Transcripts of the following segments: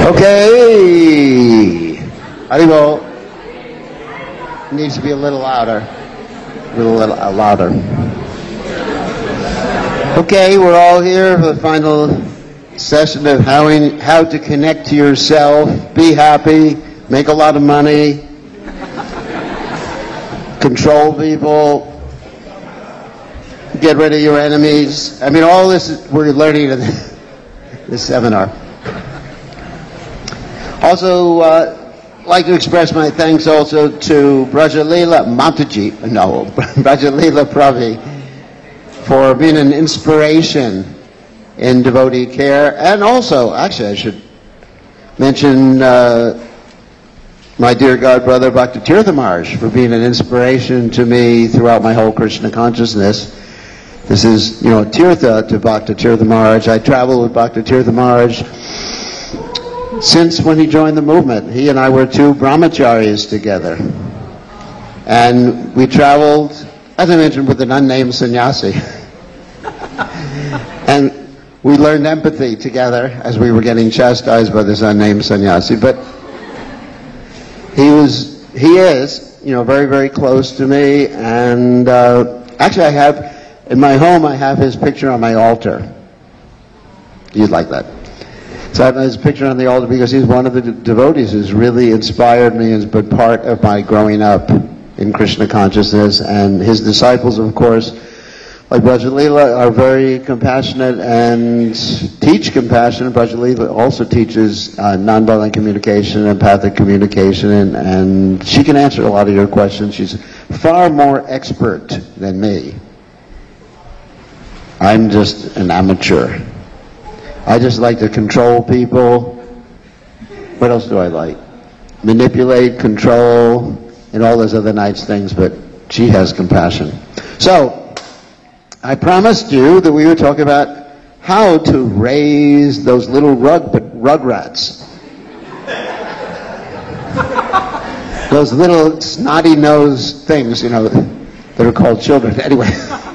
Okay. Haribol. Needs to be a little louder. A little louder. Okay, we're all here for the final session of how to connect to yourself, be happy, make a lot of money, control people, get rid of your enemies. I mean, all this we're learning in this seminar. Also, like to express my thanks also to Brajalila Pravi for being an inspiration in devotee care, and also, actually, I should mention my dear God brother Bhakti Tirtha Maharaj for being an inspiration to me throughout my whole Krishna consciousness. This is, Tirtha to Bhakti Tirtha Maharaj. I traveled with Bhakti Tirtha Maharaj since when he joined the movement. He and I were two brahmacharis together. And we traveled, as I mentioned, with an unnamed sannyasi. And we learned empathy together as we were getting chastised by this unnamed sannyasi. But he is, very, very close to me. And actually in my home, I have his picture on my altar. You'd like that. So I have his picture on the altar because he's one of the devotees who's really inspired me and has been part of my growing up in Krishna consciousness. And his disciples, of course, like Brajalila, are very compassionate and teach compassion. Brajalila also teaches nonviolent communication, empathic communication, and she can answer a lot of your questions. She's far more expert than me. I'm just an amateur. I just like to control people. What else do I like? Manipulate, control, and all those other nice things, but she has compassion. So, I promised you that we would talk about how to raise those little rugrats. Those little snotty-nosed things, that are called children. Anyway.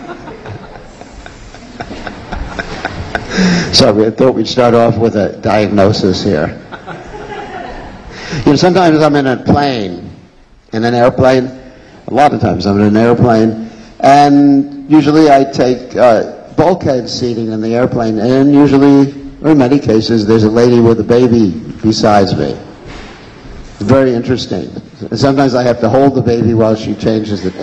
So I thought we'd start off with a diagnosis here. Sometimes I'm in a plane, a lot of times I'm in an airplane, and usually I take bulkhead seating in the airplane, and usually, or in many cases, there's a lady with a baby besides me. It's very interesting. Sometimes I have to hold the baby while she changes it.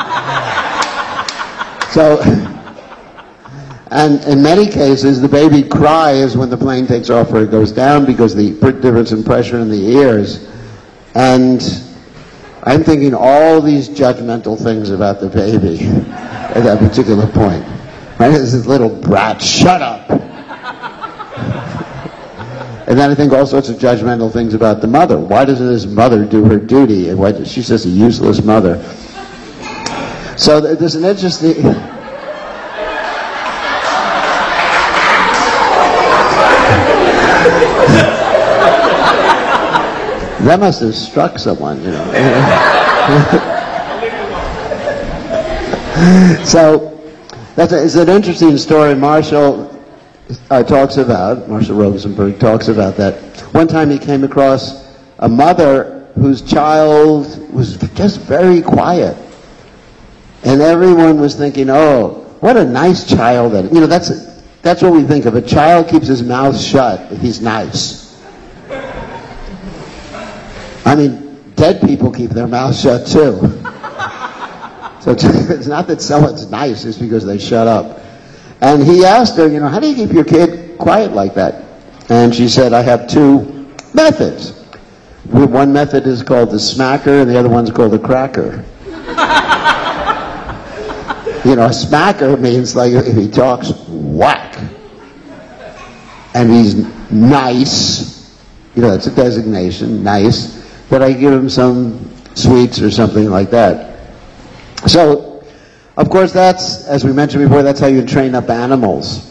And in many cases, the baby cries when the plane takes off or it goes down because the difference in pressure in the ears. And I'm thinking all these judgmental things about the baby at that particular point. Right? This little brat, shut up! And then I think all sorts of judgmental things about the mother. Why doesn't this mother do her duty? And why she's just a useless mother. So there's an interesting... That must have struck someone, So, it's an interesting story. Marshall Rosenberg talks about that. One time he came across a mother whose child was just very quiet. And everyone was thinking, oh, what a nice child. That's what we think of. A child keeps his mouth shut if he's nice. I mean, dead people keep their mouths shut too. So it's not that someone's nice, it's because they shut up. And he asked her, how do you keep your kid quiet like that? And she said, I have two methods. One method is called the smacker, and the other one's called the cracker. A smacker means like if he talks, whack. And he's nice, that's a designation, nice. But I give him some sweets or something like that. So, of course, that's, as we mentioned before, that's how you train up animals.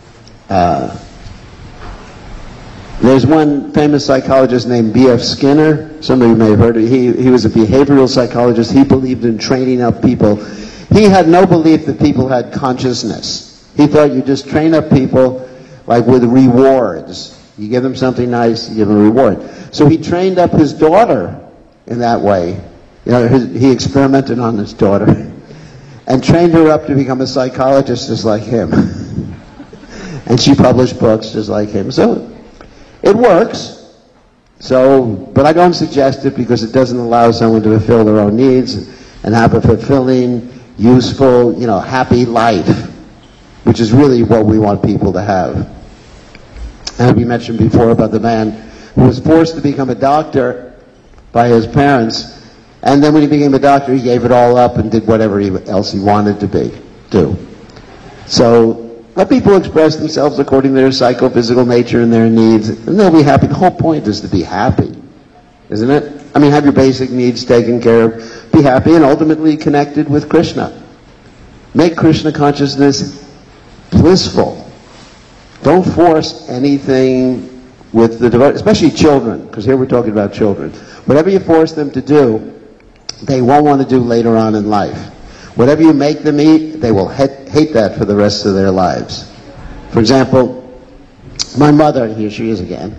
There's one famous psychologist named B.F. Skinner. Some of you may have heard of him. He was a behavioral psychologist. He believed in training up people. He had no belief that people had consciousness. He thought you just train up people like with rewards. You give them something nice, you give them a reward. So he trained up his daughter in that way. You know, he experimented on his daughter and trained her up to become a psychologist just like him. And she published books just like him. So it works. So, but I don't suggest it because it doesn't allow someone to fulfill their own needs and have a fulfilling, useful, happy life, which is really what we want people to have. And we mentioned before about the man who was forced to become a doctor by his parents, and then when he became a doctor, he gave it all up and did whatever else he wanted to do. So let people express themselves according to their psychophysical nature and their needs, and they'll be happy. The whole point is to be happy, isn't it? I mean, have your basic needs taken care of, be happy, and ultimately connected with Krishna. Make Krishna consciousness blissful. Don't force anything with the devotees, especially children, because here we're talking about children. Whatever you force them to do, they won't want to do later on in life. Whatever you make them eat, they will hate that for the rest of their lives. For example, my mother, here she is again,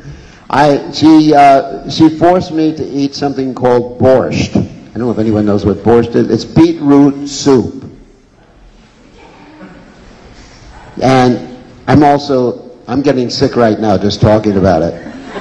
she forced me to eat something called borscht. I don't know if anyone knows what borscht is. It's beetroot soup. And I'm getting sick right now just talking about it.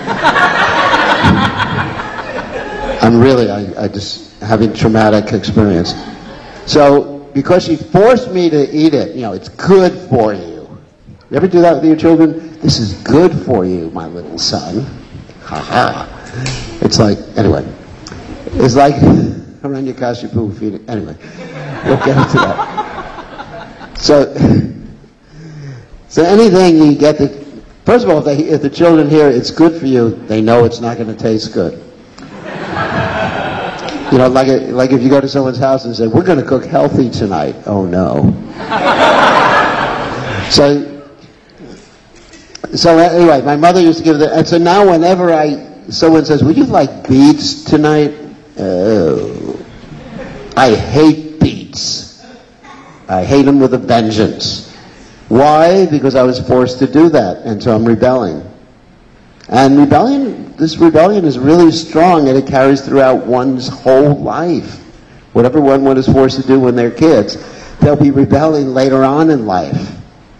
I just having traumatic experience. So, because she forced me to eat it, it's good for you. You ever do that with your children? This is good for you, my little son. Ha ha. It's like, anyway. It's like Hiranyakashipu feeding. Anyway, we'll get into that. So anything you get first of all, if the children hear it's good for you, they know it's not going to taste good. Like if you go to someone's house and say, we're going to cook healthy tonight. Oh no. So anyway, my mother used to give and so now whenever someone says, would you like beets tonight? Oh, I hate beets. I hate them with a vengeance. Why? Because I was forced to do that, and so I'm rebelling. And this rebellion is really strong, and it carries throughout one's whole life. Whatever one is forced to do when they're kids, they'll be rebelling later on in life.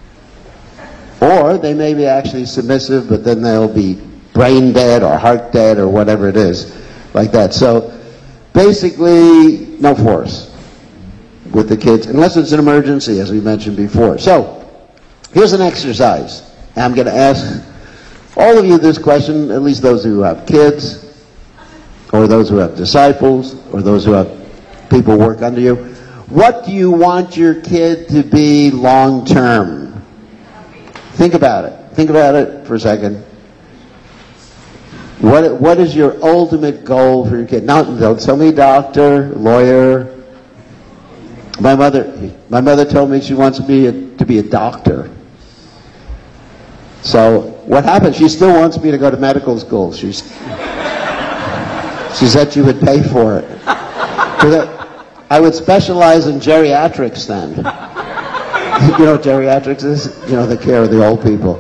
Or they may be actually submissive, but then they'll be brain dead or heart dead or whatever it is, like that. So basically, no force with the kids, unless it's an emergency, as we mentioned before. So here's an exercise. I'm going to ask all of you this question, at least those who have kids, or those who have disciples, or those who have people work under you. What do you want your kid to be long term? Think about it. Think about it for a second. What is your ultimate goal for your kid? Now, don't tell me doctor, lawyer. My mother told me she wants me to be a doctor. So what happened? She still wants me to go to medical school. She said she would pay for it. I would specialize in geriatrics then. You know what geriatrics is? The care of the old people.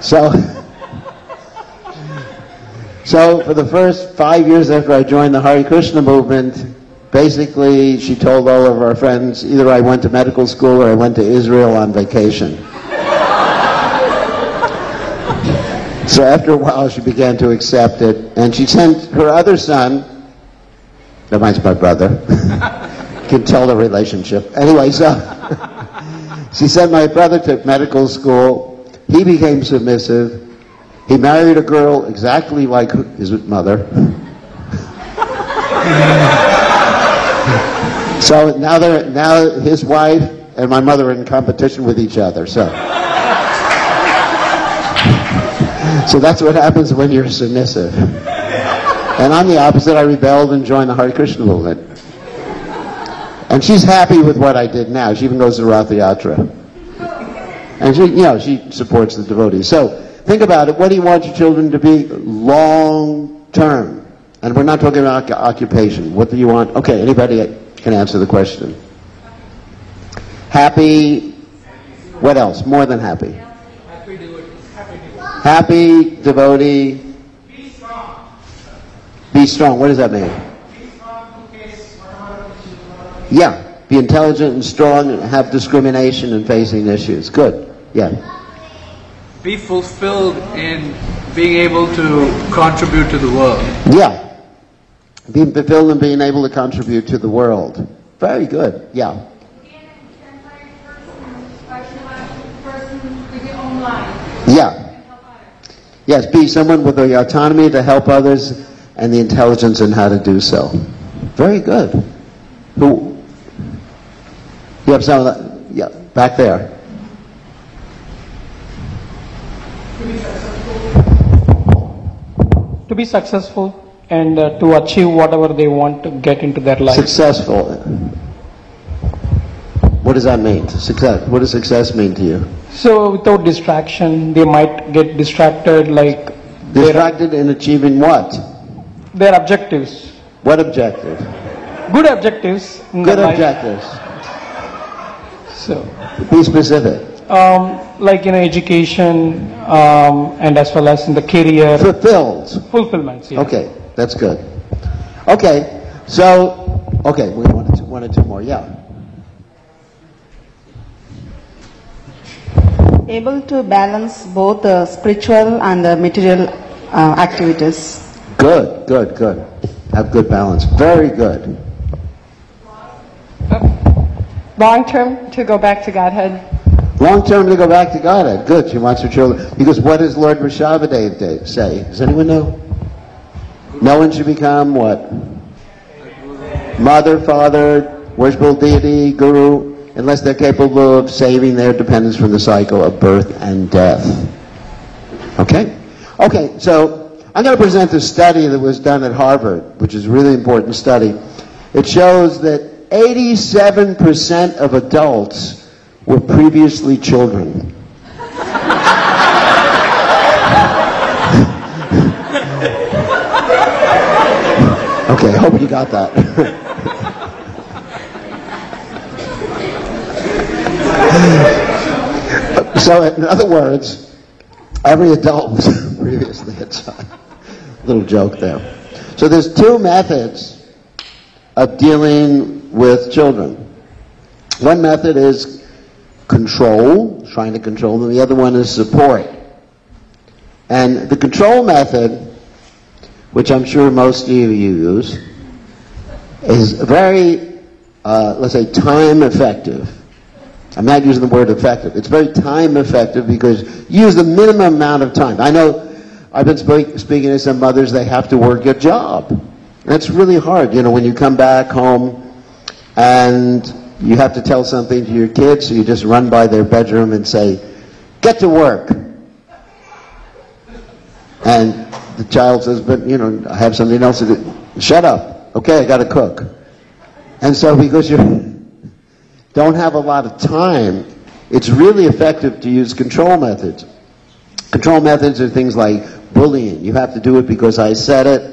So for the first 5 years after I joined the Hare Krishna movement, basically she told all of our friends, either I went to medical school or I went to Israel on vacation. So after a while, she began to accept it, and she sent her other son, that might be my brother, can tell the relationship. Anyway, so she sent my brother to medical school. He became submissive. He married a girl exactly like his mother. So now his wife and my mother are in competition with each other. So that's what happens when you're submissive. And I'm the opposite. I rebelled and joined the Hare Krishna movement. And she's happy with what I did now. She even goes to Rath Yatra. And she supports the devotees. So think about it. What do you want your children to be long term? And we're not talking about occupation. What do you want? Okay, anybody can answer the question. Happy. What else? More than happy. Happy, devotee. Be strong. Be strong. What does that mean? Be strong to face whatever issues. Yeah. Be intelligent and strong and have discrimination in facing issues. Good. Yeah. Be fulfilled in being able to contribute to the world. Yeah. Be fulfilled in being able to contribute to the world. Very good. Yeah. Yeah. Yes, be someone with the autonomy to help others and the intelligence in how to do so. Very good. Who? You have some of that? Yeah, back there. To be successful and to achieve whatever they want to get into their life. Successful. What does that mean? Success. What does success mean to you? So without distraction, they might get distracted, like distracted in achieving what? Their objectives. What objective? Good objectives. Good objectives. So be specific. Like in education, and as well as in the career. Fulfillments. Yeah. Okay, that's good. Okay, so we wanted one or two more. Yeah. Able to balance both the spiritual and the material activities. Good. Have good balance. Very good. Long term, to go back to Godhead. Long term to go back to Godhead. Good. She wants her children. Because what does Lord Rishabhadev say? Does anyone know? No one should become what? Mother, father, worshipful deity, guru, unless they're capable of saving their dependents from the cycle of birth and death. Okay? Okay, so I'm going to present a study that was done at Harvard, which is a really important study. It shows that 87% of adults were previously children. Okay, I hope you got that. So, in other words, every adult was previously a child. Little joke there. So there's two methods of dealing with children. One method is control, trying to control them. The other one is support. And the control method, which I'm sure most of you use, is very, let's say, time effective. I'm not using the word effective. It's very time effective because you use the minimum amount of time. I know I've been speaking to some mothers, they have to work a job. And it's really hard, when you come back home and you have to tell something to your kids, so you just run by their bedroom and say, "Get to work." And the child says, "But, I have something else to do." "Shut up. Okay, I got to cook." And so because you don't have a lot of time, it's really effective to use control methods. Control methods are things like bullying. You have to do it because I said it.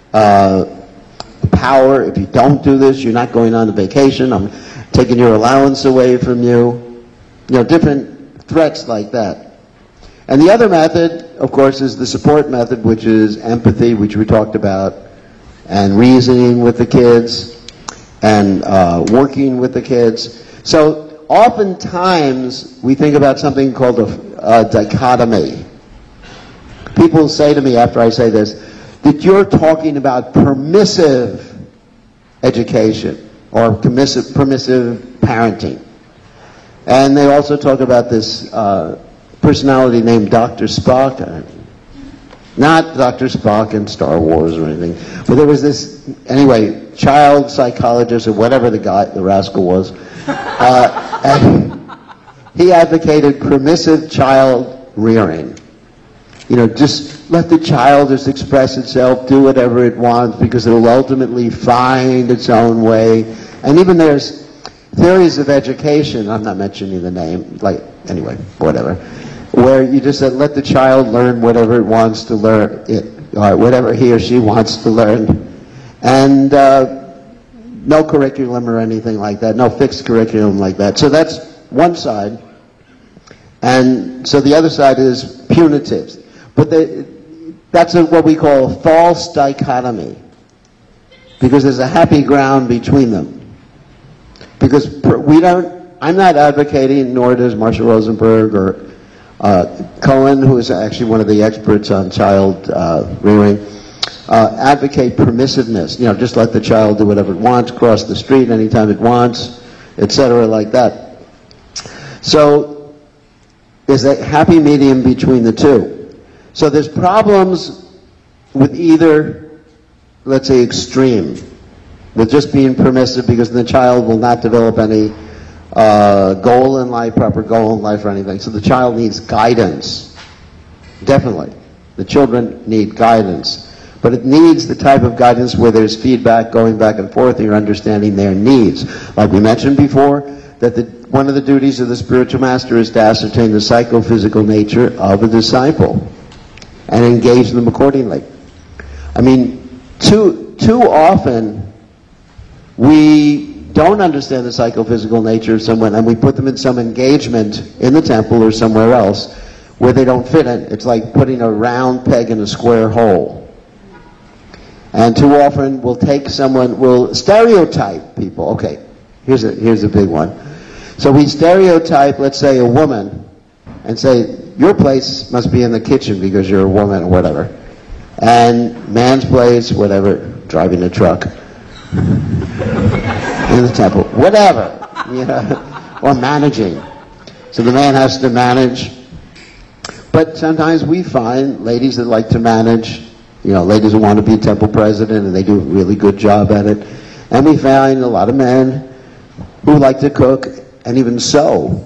Power, if you don't do this, you're not going on a vacation. I'm taking your allowance away from you. Different threats like that. And the other method, of course, is the support method, which is empathy, which we talked about, and reasoning with the kids, and working with the kids. So oftentimes we think about something called a dichotomy. People say to me after I say this, that you're talking about permissive education or permissive parenting. And they also talk about this personality named Dr. Spock. Not Dr. Spock in Star Wars or anything. But there was this, anyway, child psychologist or whatever the rascal was. And he advocated permissive child rearing. Just let the child just express itself, do whatever it wants, because it will ultimately find its own way. And even there's theories of education, I'm not mentioning the name, anyway, whatever, where you just said, let the child learn whatever it wants to learn, or whatever he or she wants to learn. And no curriculum or anything like that, no fixed curriculum like that. So that's one side. And so the other side is punitives. But that's what we call a false dichotomy, because there's a happy ground between them. Because I'm not advocating, nor does Marshall Rosenberg or Cohen, who is actually one of the experts on child rearing, advocate permissiveness. Just let the child do whatever it wants, cross the street anytime it wants, etc., like that. So there's a happy medium between the two. So there's problems with either, let's say, extreme, with just being permissive, because the child will not develop any goal in life, proper goal in life or anything. So the child needs guidance. Definitely. The children need guidance. But it needs the type of guidance where there's feedback going back and forth and you're understanding their needs. Like we mentioned before, that one of the duties of the spiritual master is to ascertain the psychophysical nature of a disciple and engage them accordingly. I mean, too often we don't understand the psychophysical nature of someone, and we put them in some engagement in the temple or somewhere else where they don't fit in. It's like putting a round peg in a square hole. And too often we'll stereotype people. Okay, here's a big one. So we stereotype, let's say, a woman and say, your place must be in the kitchen because you're a woman or whatever. And man's place, whatever, driving a truck. In the temple, whatever, or managing. So the man has to manage. But sometimes we find ladies that like to manage, ladies who want to be temple president, and they do a really good job at it. And we find a lot of men who like to cook and even sew,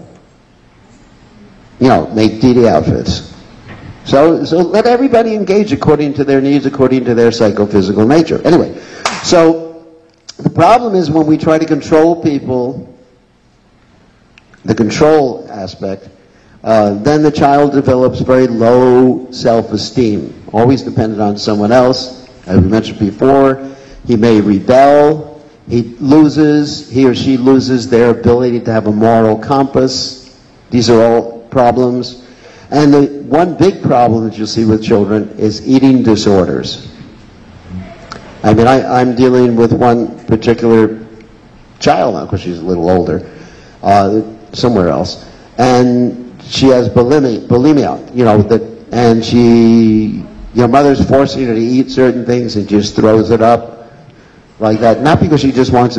make DD outfits. So let everybody engage according to their needs, according to their psychophysical nature. Anyway, so the problem is when we try to control people, the control aspect, then the child develops very low self-esteem, always dependent on someone else. As we mentioned before, he may rebel, he or she loses their ability to have a moral compass. These are all problems. And the one big problem that you'll see with children is eating disorders. I mean, I'm dealing with one particular child now, because she's a little older, somewhere else, and she has bulimia, and mother's forcing her to eat certain things and just throws it up like that, not because she just wants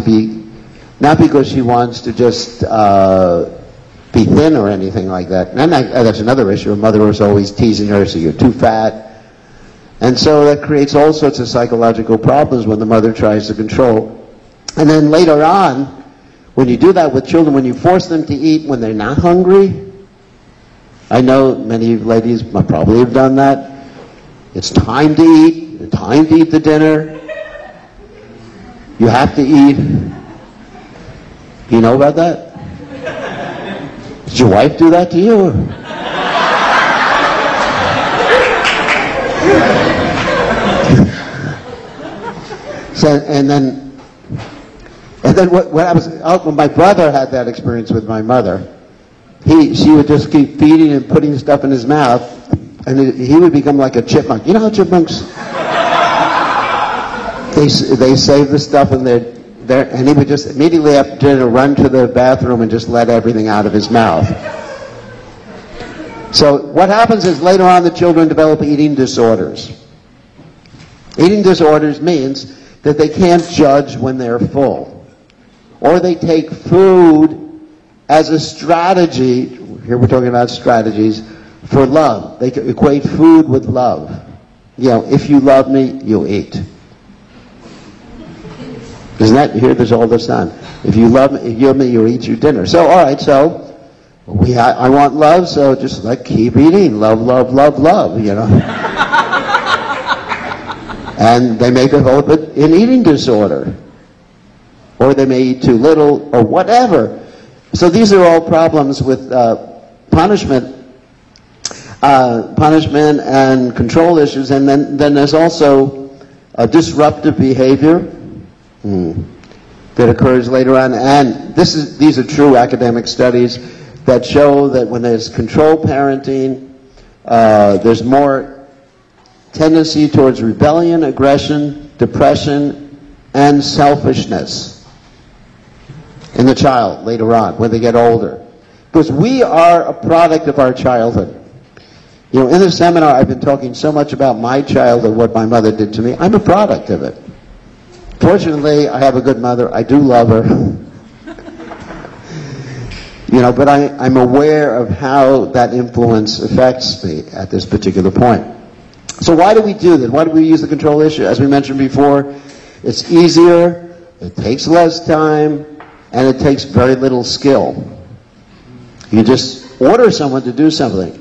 to just be thin or anything like that. And that's another issue. Her mother was always teasing her, so you're too fat. And so that creates all sorts of psychological problems when the mother tries to control. And then later on, when you do that with children, when you force them to eat when they're not hungry, I know many ladies probably have done that. It's time to eat. It's time to eat the dinner. You have to eat. Do you know about that? Did your wife do that to you? So, and then what happens? When my brother had that experience with my mother, she would just keep feeding and putting stuff in his mouth, and he would become like a chipmunk. You know how chipmunks? They save the stuff in their, and he would just immediately after dinner run to the bathroom and just let everything out of his mouth. So what happens is later on the children develop eating disorders. Eating disorders means that they can't judge when they're full. Or they take food as a strategy, here we're talking about strategies, for love. They equate food with love. If you love me, you'll eat. Isn't that, you hear this all the time. If you love me, you'll eat your dinner. So, all right, so I want love, so just keep eating. Love, love, love, love, And they may develop an eating disorder. Or they may eat too little, or whatever. So these are all problems with punishment and control issues. And then there's also a disruptive behavior that occurs later on. And these are true academic studies that show that when there's control parenting, there's more tendency towards rebellion, aggression, depression, and selfishness in the child later on, when they get older. Because we are a product of our childhood. You know, in the seminar, I've been talking so much about my childhood, what my mother did to me. I'm a product of it. Fortunately, I have a good mother. I do love her. You know, but I'm aware of how that influence affects me at this particular point. So why do we do this? Why do we use the control issue? As we mentioned before, it's easier, it takes less time, and it takes very little skill. You just order someone to do something.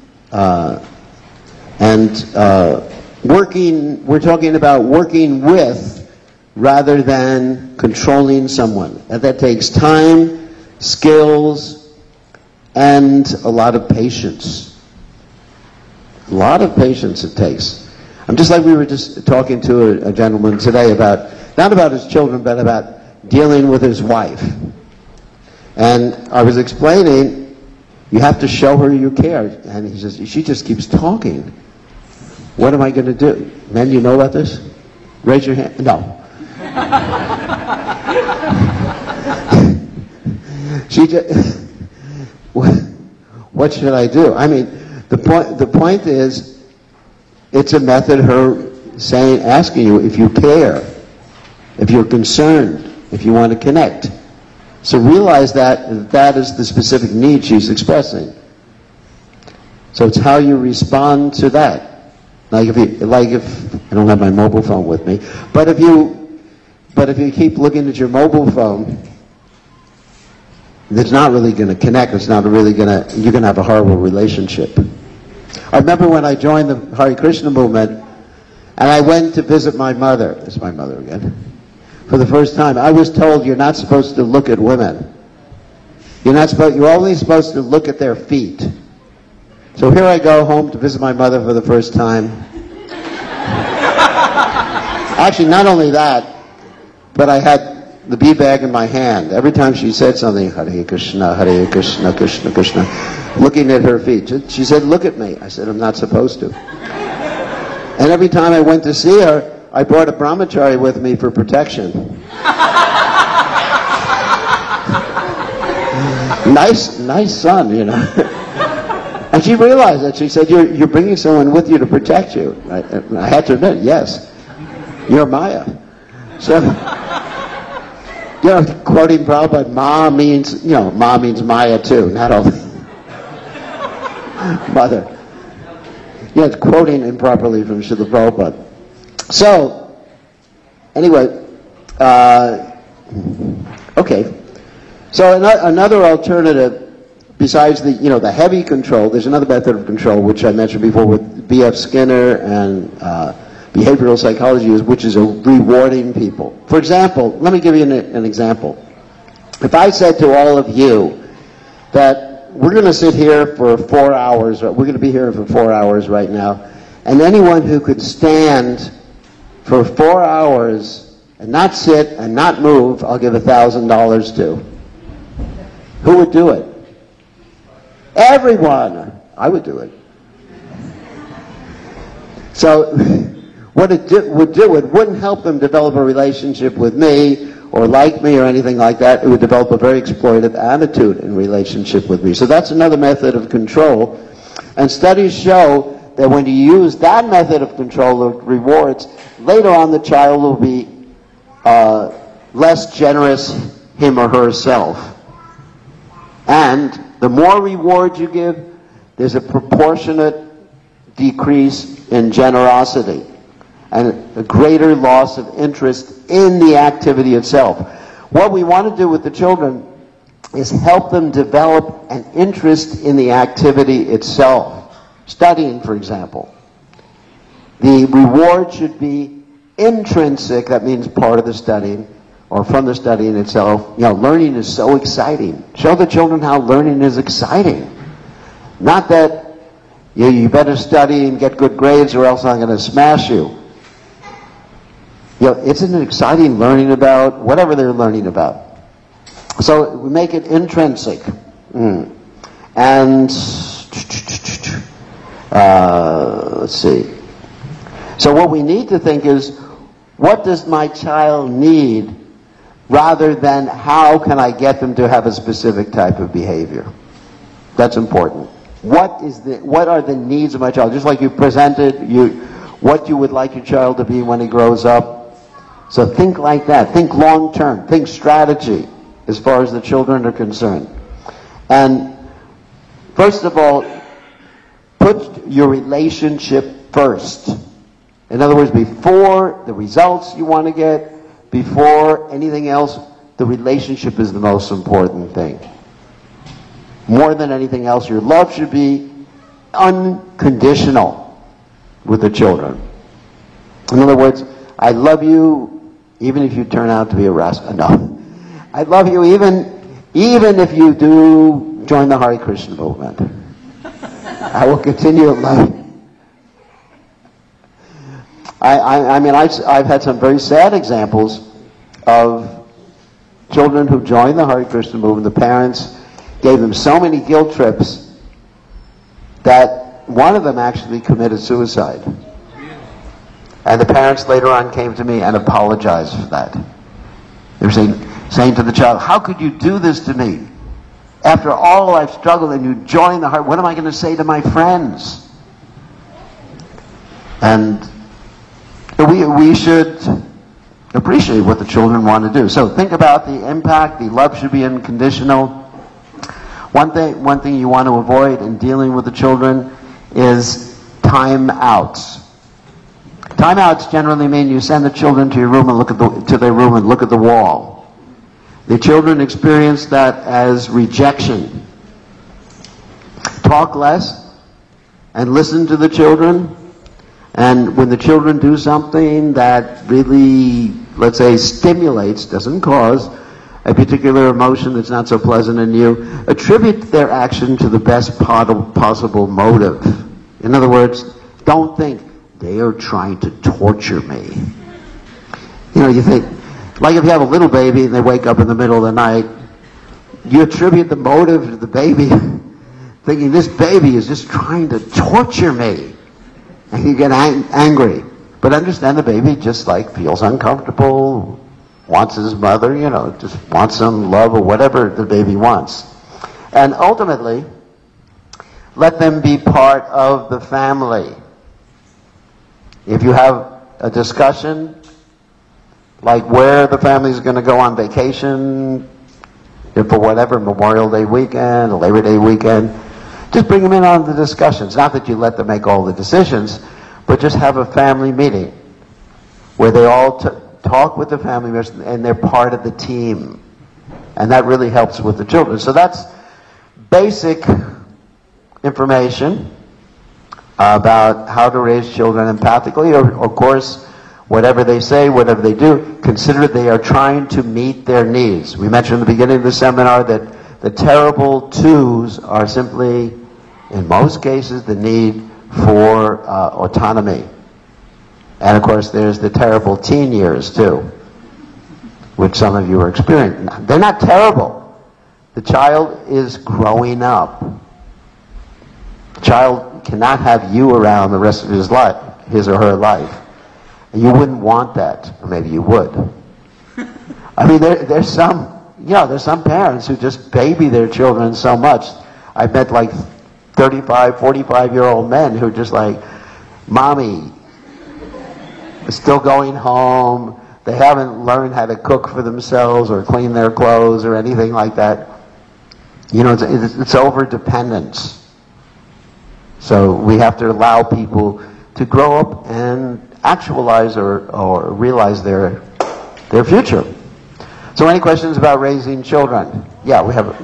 We're talking about working with rather than controlling someone. And that takes time, skills, and a lot of patience. A lot of patience it takes. I'm just like we were just talking to a gentleman today about, not about his children, but about dealing with his wife. And I was explaining, you have to show her you care. And he says, she just keeps talking. What am I going to do? Men, you know about this? Raise your hand. No. She just, what should I do? I mean, the point is, it's a method her saying, asking you if you care, if you're concerned, if you want to connect. So realize that is the specific need she's expressing. So it's how you respond to that. Like if I don't have my mobile phone with me, but if you keep looking at your mobile phone, it's not really going to connect. It's not really going to. You're going to have a horrible relationship. I remember when I joined the Hare Krishna movement, and I went to visit my mother. This is my mother again. For the first time, I was told you're not supposed to look at women. You're only supposed to look at their feet. So here I go home to visit my mother for the first time. Actually, not only that, but I had the bead bag in my hand. Every time she said something, Hare Krishna, Krishna Krishna, looking at her feet. She said, look at me. I said, I'm not supposed to. And every time I went to see her, I brought a brahmachari with me for protection. Nice son, you know. And she realized that. She said, you're bringing someone with you to protect you. I had to admit, yes. You're Maya. So, you know, quoting Prabhupada, Ma means Maya too, not only mother. Yeah, it's quoting improperly from Srila Prabhupada. So, anyway, okay. So another alternative, besides the heavy control, there's another method of control which I mentioned before with B.F. Skinner and behavioral psychology, which is rewarding people. For example, let me give you an example. If I said to all of you that we're going to sit here for 4 hours, we're going to be here for 4 hours right now, and anyone who could stand for 4 hours and not sit and not move, I'll give $1,000 to. Who would do it? Everyone. I would do it. So what it would it wouldn't help them develop a relationship with me or like me or anything like that. It would develop a very exploitative attitude in relationship with me. So that's another method of control. And studies show that when you use that method of control of rewards, later on the child will be less generous him or herself. And the more rewards you give, there's a proportionate decrease in generosity and a greater loss of interest in the activity itself. What we want to do with the children is help them develop an interest in the activity itself. Studying, for example. The reward should be intrinsic, that means part of the studying, or from the studying itself. Learning is so exciting. Show the children how learning is exciting. Not that you better study and get good grades or else I'm going to smash you. Isn't it exciting learning about whatever they're learning about? So we make it intrinsic. And let's see. So what we need to think is, what does my child need, rather than how can I get them to have a specific type of behavior? That's important. What are the needs of my child? Just like you presented, what you would like your child to be when he grows up. So think like that. Think long term. Think strategy as far as the children are concerned. And first of all, put your relationship first. In other words, before the results you want to get, before anything else, the relationship is the most important thing. More than anything else, your love should be unconditional with the children. In other words, I love you even if you turn out to be a rascal. No. I love you even if you do join the Hare Krishna movement. I will continue to love you. I mean, I've had some very sad examples of children who joined the Hare Krishna movement. The parents gave them so many guilt trips that one of them actually committed suicide. And the parents later on came to me and apologized for that. They were saying to the child, how could you do this to me? After all I've struggled and you join the heart, what am I going to say to my friends? And we should appreciate what the children want to do. So think about the impact. The love should be unconditional. One thing you want to avoid in dealing with the children is time-outs. Time-outs generally mean you send the children to your room and to their room and look at the wall. The children experience that as rejection. Talk less and listen to the children. And when the children do something that really, let's say, stimulates, doesn't cause a particular emotion that's not so pleasant in you, attribute their action to the best possible motive. In other words, don't think, they are trying to torture me. You know, you think, like if you have a little baby and they wake up in the middle of the night, you attribute the motive to the baby, thinking this baby is just trying to torture me. And you get angry. But understand the baby just feels uncomfortable, wants his mother, just wants some love or whatever the baby wants. And ultimately, let them be part of the family. If you have a discussion, like where the family is going to go on vacation, for whatever, Memorial Day weekend, Labor Day weekend, just bring them in on the discussions. Not that you let them make all the decisions, but just have a family meeting where they all talk with the family members and they're part of the team. And that really helps with the children. So that's basic information about how to raise children empathically. Of course, whatever they say, whatever they do, consider they are trying to meet their needs. We mentioned at the beginning of the seminar that the terrible twos are simply, in most cases, the need for autonomy. And of course, there's the terrible teen years, too, which some of you are experiencing. They're not terrible. The child is growing up. The child cannot have you around the rest of his life, his or her life. And you wouldn't want that. Or maybe you would. I mean, there's some parents who just baby their children so much. I've met 35, 45-year-old men who are just like, Mommy is still going home. They haven't learned how to cook for themselves or clean their clothes or anything like that. It's over-dependence. So we have to allow people to grow up and actualize or realize their future. So any questions about raising children? Yeah, we have...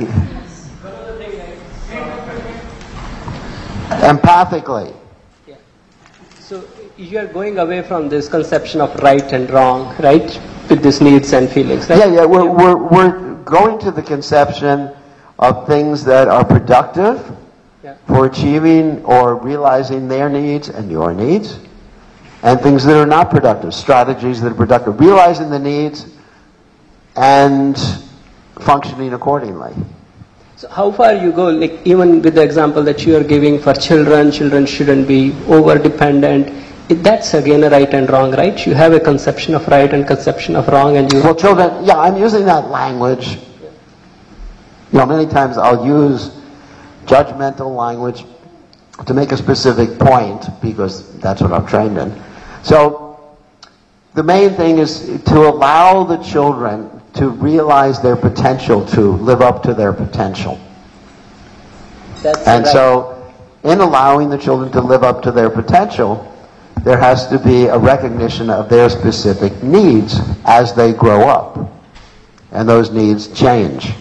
Empathically. Yeah. So you are going away from this conception of right and wrong, right? With these needs and feelings, right? Yeah. We're going to the conception of things that are productive for achieving or realizing their needs and your needs, and things that are not productive, strategies that are productive, realizing the needs and functioning accordingly. So how far you go, even with the example that you are giving for children shouldn't be over-dependent. That's again a right and wrong, right? You have a conception of right and conception of wrong, and you... Well, children, yeah, I'm using that language. You know, many times I'll use judgmental language to make a specific point, because that's what I'm trained in. So, the main thing is to allow the children to realize their potential, to live up to their potential. That's And right. so, in allowing the children to live up to their potential, there has to be a recognition of their specific needs as they grow up. And those needs change.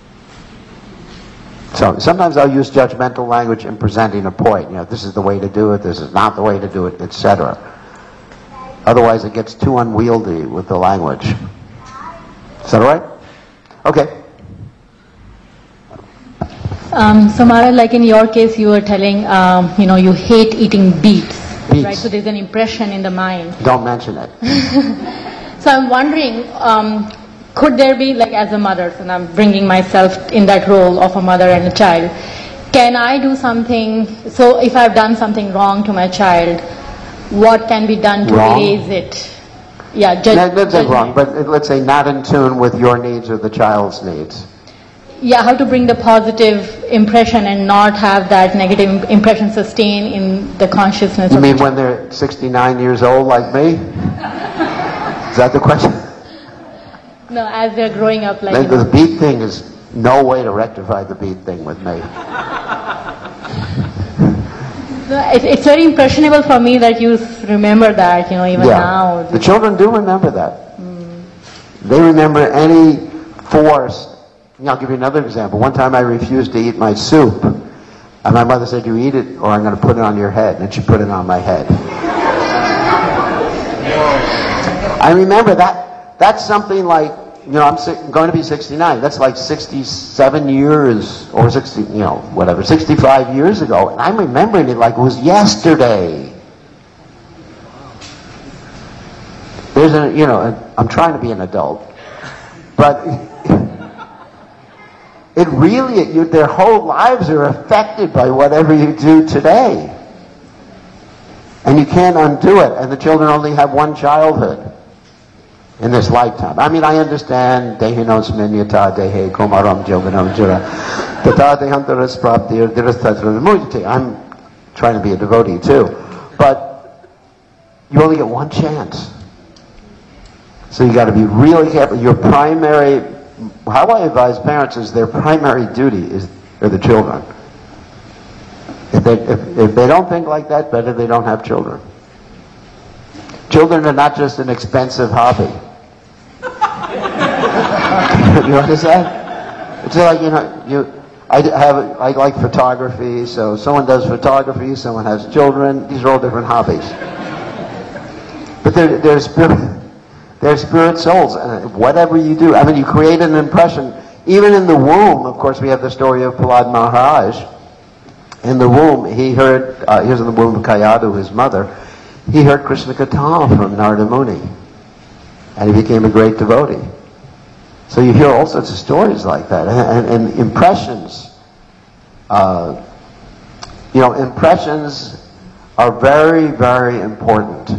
So sometimes I'll use judgmental language in presenting a point. You know, this is the way to do it, this is not the way to do it, etc. Otherwise it gets too unwieldy with the language. Is that all right? Okay. So Mara, like in your case, you were telling, you hate eating beets, Beets. right? So there's an impression in the mind. Don't mention it. So I'm wondering, could there be, like as a mother, and I'm bringing myself in that role of a mother and a child, can I do something, so if I've done something wrong to my child, what can be done to Wrong? erase it? Yeah, That's not wrong, but let's say not in tune with your needs or the child's needs. Yeah, how to bring the positive impression and not have that negative impression sustain in the consciousness You of mean the when they're 69 years old like me? Is that the question? No, as they're growing up, like, The beat thing is no way to rectify the beat thing with me. it's very impressionable for me that you remember that, even now. The children do remember that. They remember any force. I'll give you another example. One time I refused to eat my soup, and my mother said, "You eat it or I'm going to put it on your head." And she put it on my head. I remember that. That's something like, I'm going to be 69. That's like 67 years, or 65 years ago. And I'm remembering it like it was yesterday. There's I'm trying to be an adult. But it really, their whole lives are affected by whatever you do today. And you can't undo it. And the children only have one childhood in this lifetime. I mean, I understand dehinos minyata dehe komaram joganam jura tata dehantaras praptir dirastatra mujti. I'm trying to be a devotee too. But you only get one chance. So you got to be really careful. Your primary, how I advise parents is their primary duty are the children. If they don't think like that, better they don't have children. Children are not just an expensive hobby. You understand? It's like, I like photography, so someone does photography, someone has children. These are all different hobbies. But they're spirit souls, and whatever you do, I mean, you create an impression. Even in the womb, of course, we have the story of Prahlad Maharaj. In the womb, he heard, he was in the womb of Kayadu, his mother, he heard Krishna Katha from Narada Muni. And he became a great devotee. So you hear all sorts of stories like that. And impressions, impressions are very, very important.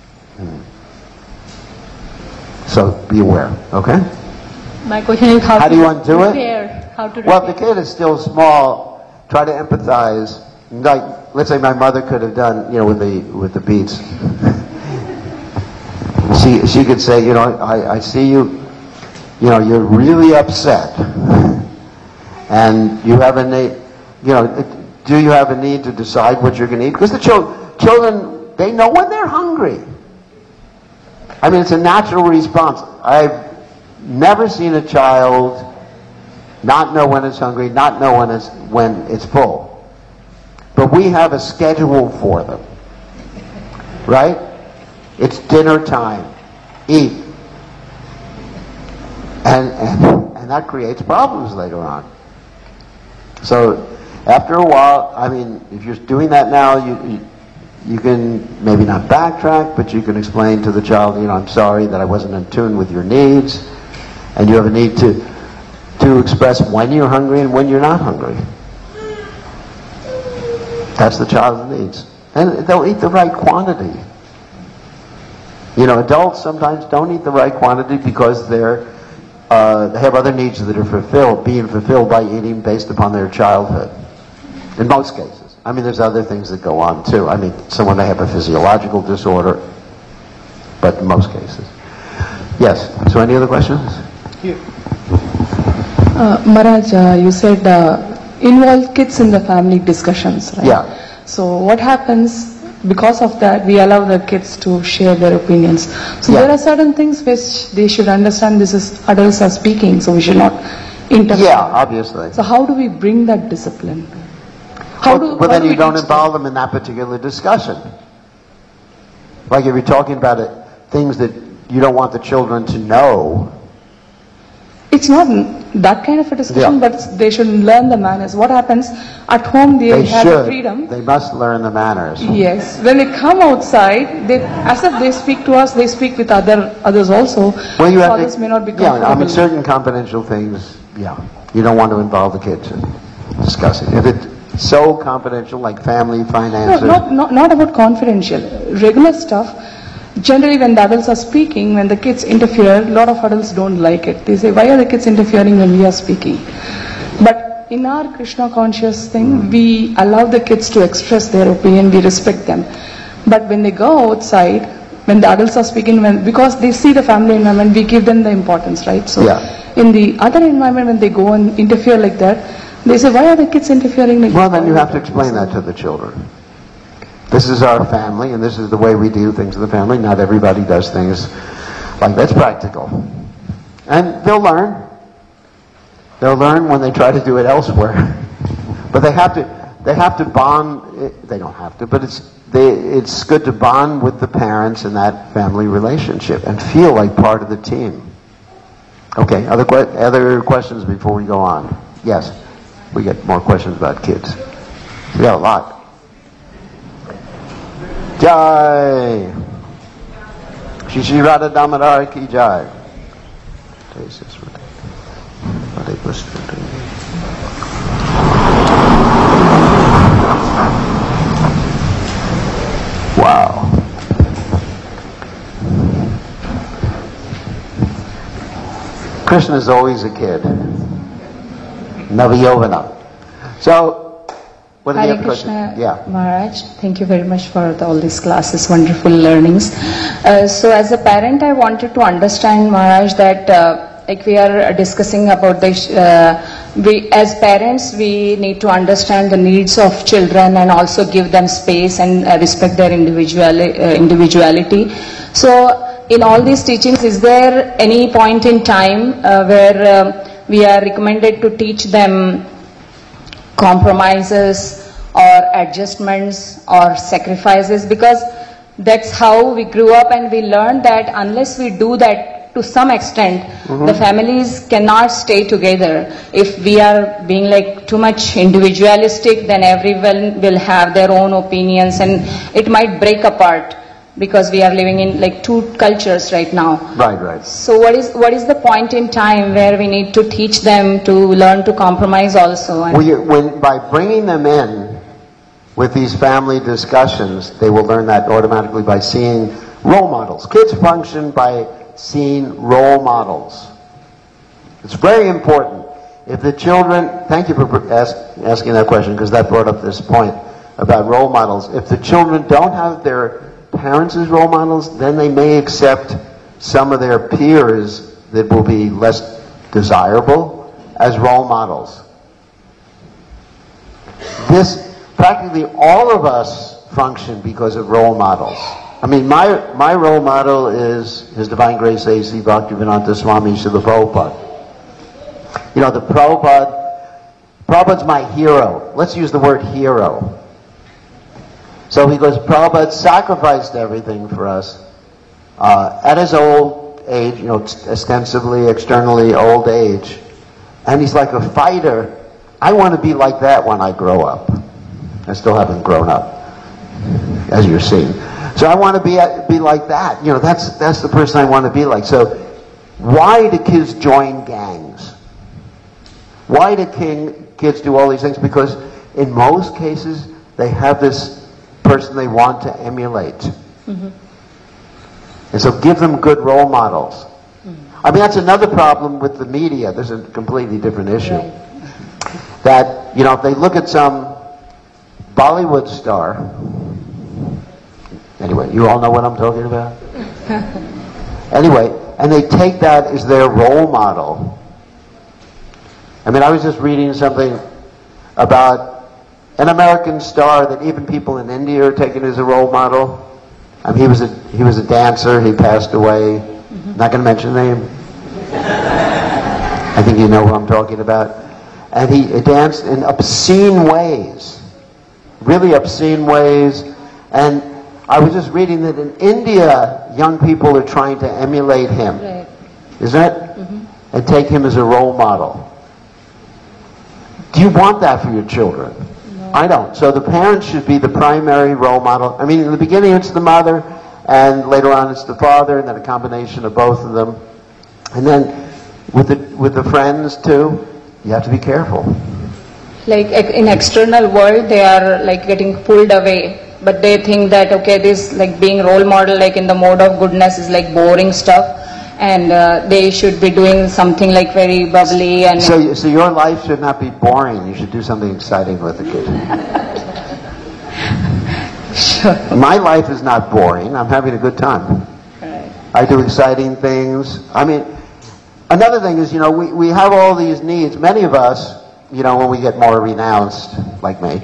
So be aware, okay? My question is How do you undo it? How to Well, if repair. the kid is still small, try to empathize. Like, let's say my mother could have done, with the beats. She could say, I see you, you're really upset, and you have a need, do you have a need to decide what you're going to eat? Because the children, they know when they're hungry. I mean, it's a natural response. I've never seen a child not know when it's hungry, not know when it's full. But we have a schedule for them, right? It's dinner time. Eat. And that creates problems later on. So after a while, I mean, if you're doing that now, you can maybe not backtrack, but you can explain to the child, I'm sorry that I wasn't in tune with your needs, and you have a need to express when you're hungry and when you're not hungry. That's the child's needs. And they'll eat the right quantity. You know, adults sometimes don't eat the right quantity because they have other needs that are being fulfilled by eating based upon their childhood. In most cases. I mean, there's other things that go on too. I mean, someone may have a physiological disorder, but in most cases. Yes. So any other questions? Maharaj, you said involve kids in the family discussions, right? Yeah. So what happens because of that? We allow the kids to share their opinions. So Yeah. there are certain things which they should understand. This is adults are speaking, so we should not interfere. Yeah, obviously. So how do we bring that discipline? Well, then you don't involve them in that particular discussion. Like if you're talking about things that you don't want the children to know. It's not that kind of a discussion, Yeah. but they should learn the manners. What happens at home? They have the freedom. They must learn the manners. Yes. When they come outside, as if they speak to us, they speak with others also. Well, you have Others may not be Yeah, I mean, comfortable. certain confidential things, yeah. You don't want to involve the kids in discussing. If it's so confidential, like family, finances. No, not about confidential. Regular stuff. Generally, when the adults are speaking, when the kids interfere, a lot of adults don't like it. They say, why are the kids interfering when we are speaking? But in our Krishna conscious thing, we allow the kids to express their opinion, we respect them. But when they go outside, when the adults are speaking, because they see the family environment, we give them the importance, right? So Yeah. in the other environment, when they go and interfere like that, they say, why are the kids interfering like Well, that? then you have to explain that to the children. This is our family, and this is the way we do things in the family. Not everybody does things like that's practical. And they'll learn. They'll learn when they try to do it elsewhere. But they have to bond. They don't have to, but it's good to bond with the parents in that family relationship and feel like part of the team. Okay, other questions before we go on? Yes, we get more questions about kids. We got a lot. Jai. Shri Shri Radha Damodar ki Jai. Wow. Krishna is always a kid. Navayovana. So, what do you Hare have a question? Krishna, Yeah. Maharaj. Thank you very much for all these classes, wonderful learnings. So as a parent, I wanted to understand, Maharaj, that like we are discussing about this, we as parents, we need to understand the needs of children and also give them space and respect their individuality. So in all these teachings, is there any point in time where we are recommended to teach them compromises or adjustments or sacrifices? Because that's how we grew up, and we learned that unless we do that to some extent, the families cannot stay together. If we are being like too much individualistic, then everyone will have their own opinions and it might break apart, because we are living in like two cultures right now. Right. So what is the point in time where we need to teach them to learn to compromise also? And By bringing them in with these family discussions, they will learn that automatically by seeing role models. Kids function by seeing role models. It's very important. If the children, thank you for asking that question, because that brought up this point about role models. If the children don't have their parents as role models, then they may accept some of their peers that will be less desirable as role models. Practically all of us function because of role models. I mean, my role model is His Divine Grace A.C. Bhaktivedanta Swami Srila Prabhupada. You know, Prabhupada's my hero. Let's use the word hero. So because Prabhupada sacrificed everything for us at his old age, you know, ostensibly, externally old age, and he's like a fighter. I want to be like that when I grow up. I still haven't grown up, as you're seeing. So I want to be like that. You know, that's the person I want to be like. So why do kids join gangs? Why do kids do all these things? Because in most cases, they have this person they want to emulate. And so give them good role models. I mean, that's another problem with the media. This is a completely different issue. Right. That, you know, if they look at some Bollywood star, anyway, you all know what I'm talking about? Anyway, and they take that as their role model. I mean, I was just reading something about an American star that even people in India are taking as a role model. I mean, he was a dancer. He passed away. Not going to mention the name. I think you know who I'm talking about. And he danced in obscene ways, really obscene ways. And I was just reading that in India, young people are trying to emulate him. Right. Isn't it? And take him as a role model. Do you want that for your children? No. I don't. So the parents should be the primary role model. I mean, in the beginning it's the mother, and later on it's the father, and then a combination of both of them. And then with the friends too, you have to be careful. Like in external world, they are like getting pulled away, but they think that okay, this like being role model, like in the mode of goodness, is like boring stuff, and they should be doing something like very bubbly and. So your life should not be boring. You should do something exciting with the kid. Sure. My life is not boring. I'm having a good time. Right. I do exciting things. I mean, another thing is, you know, we have all these needs. Many of us, you know, when we get more renounced, like me,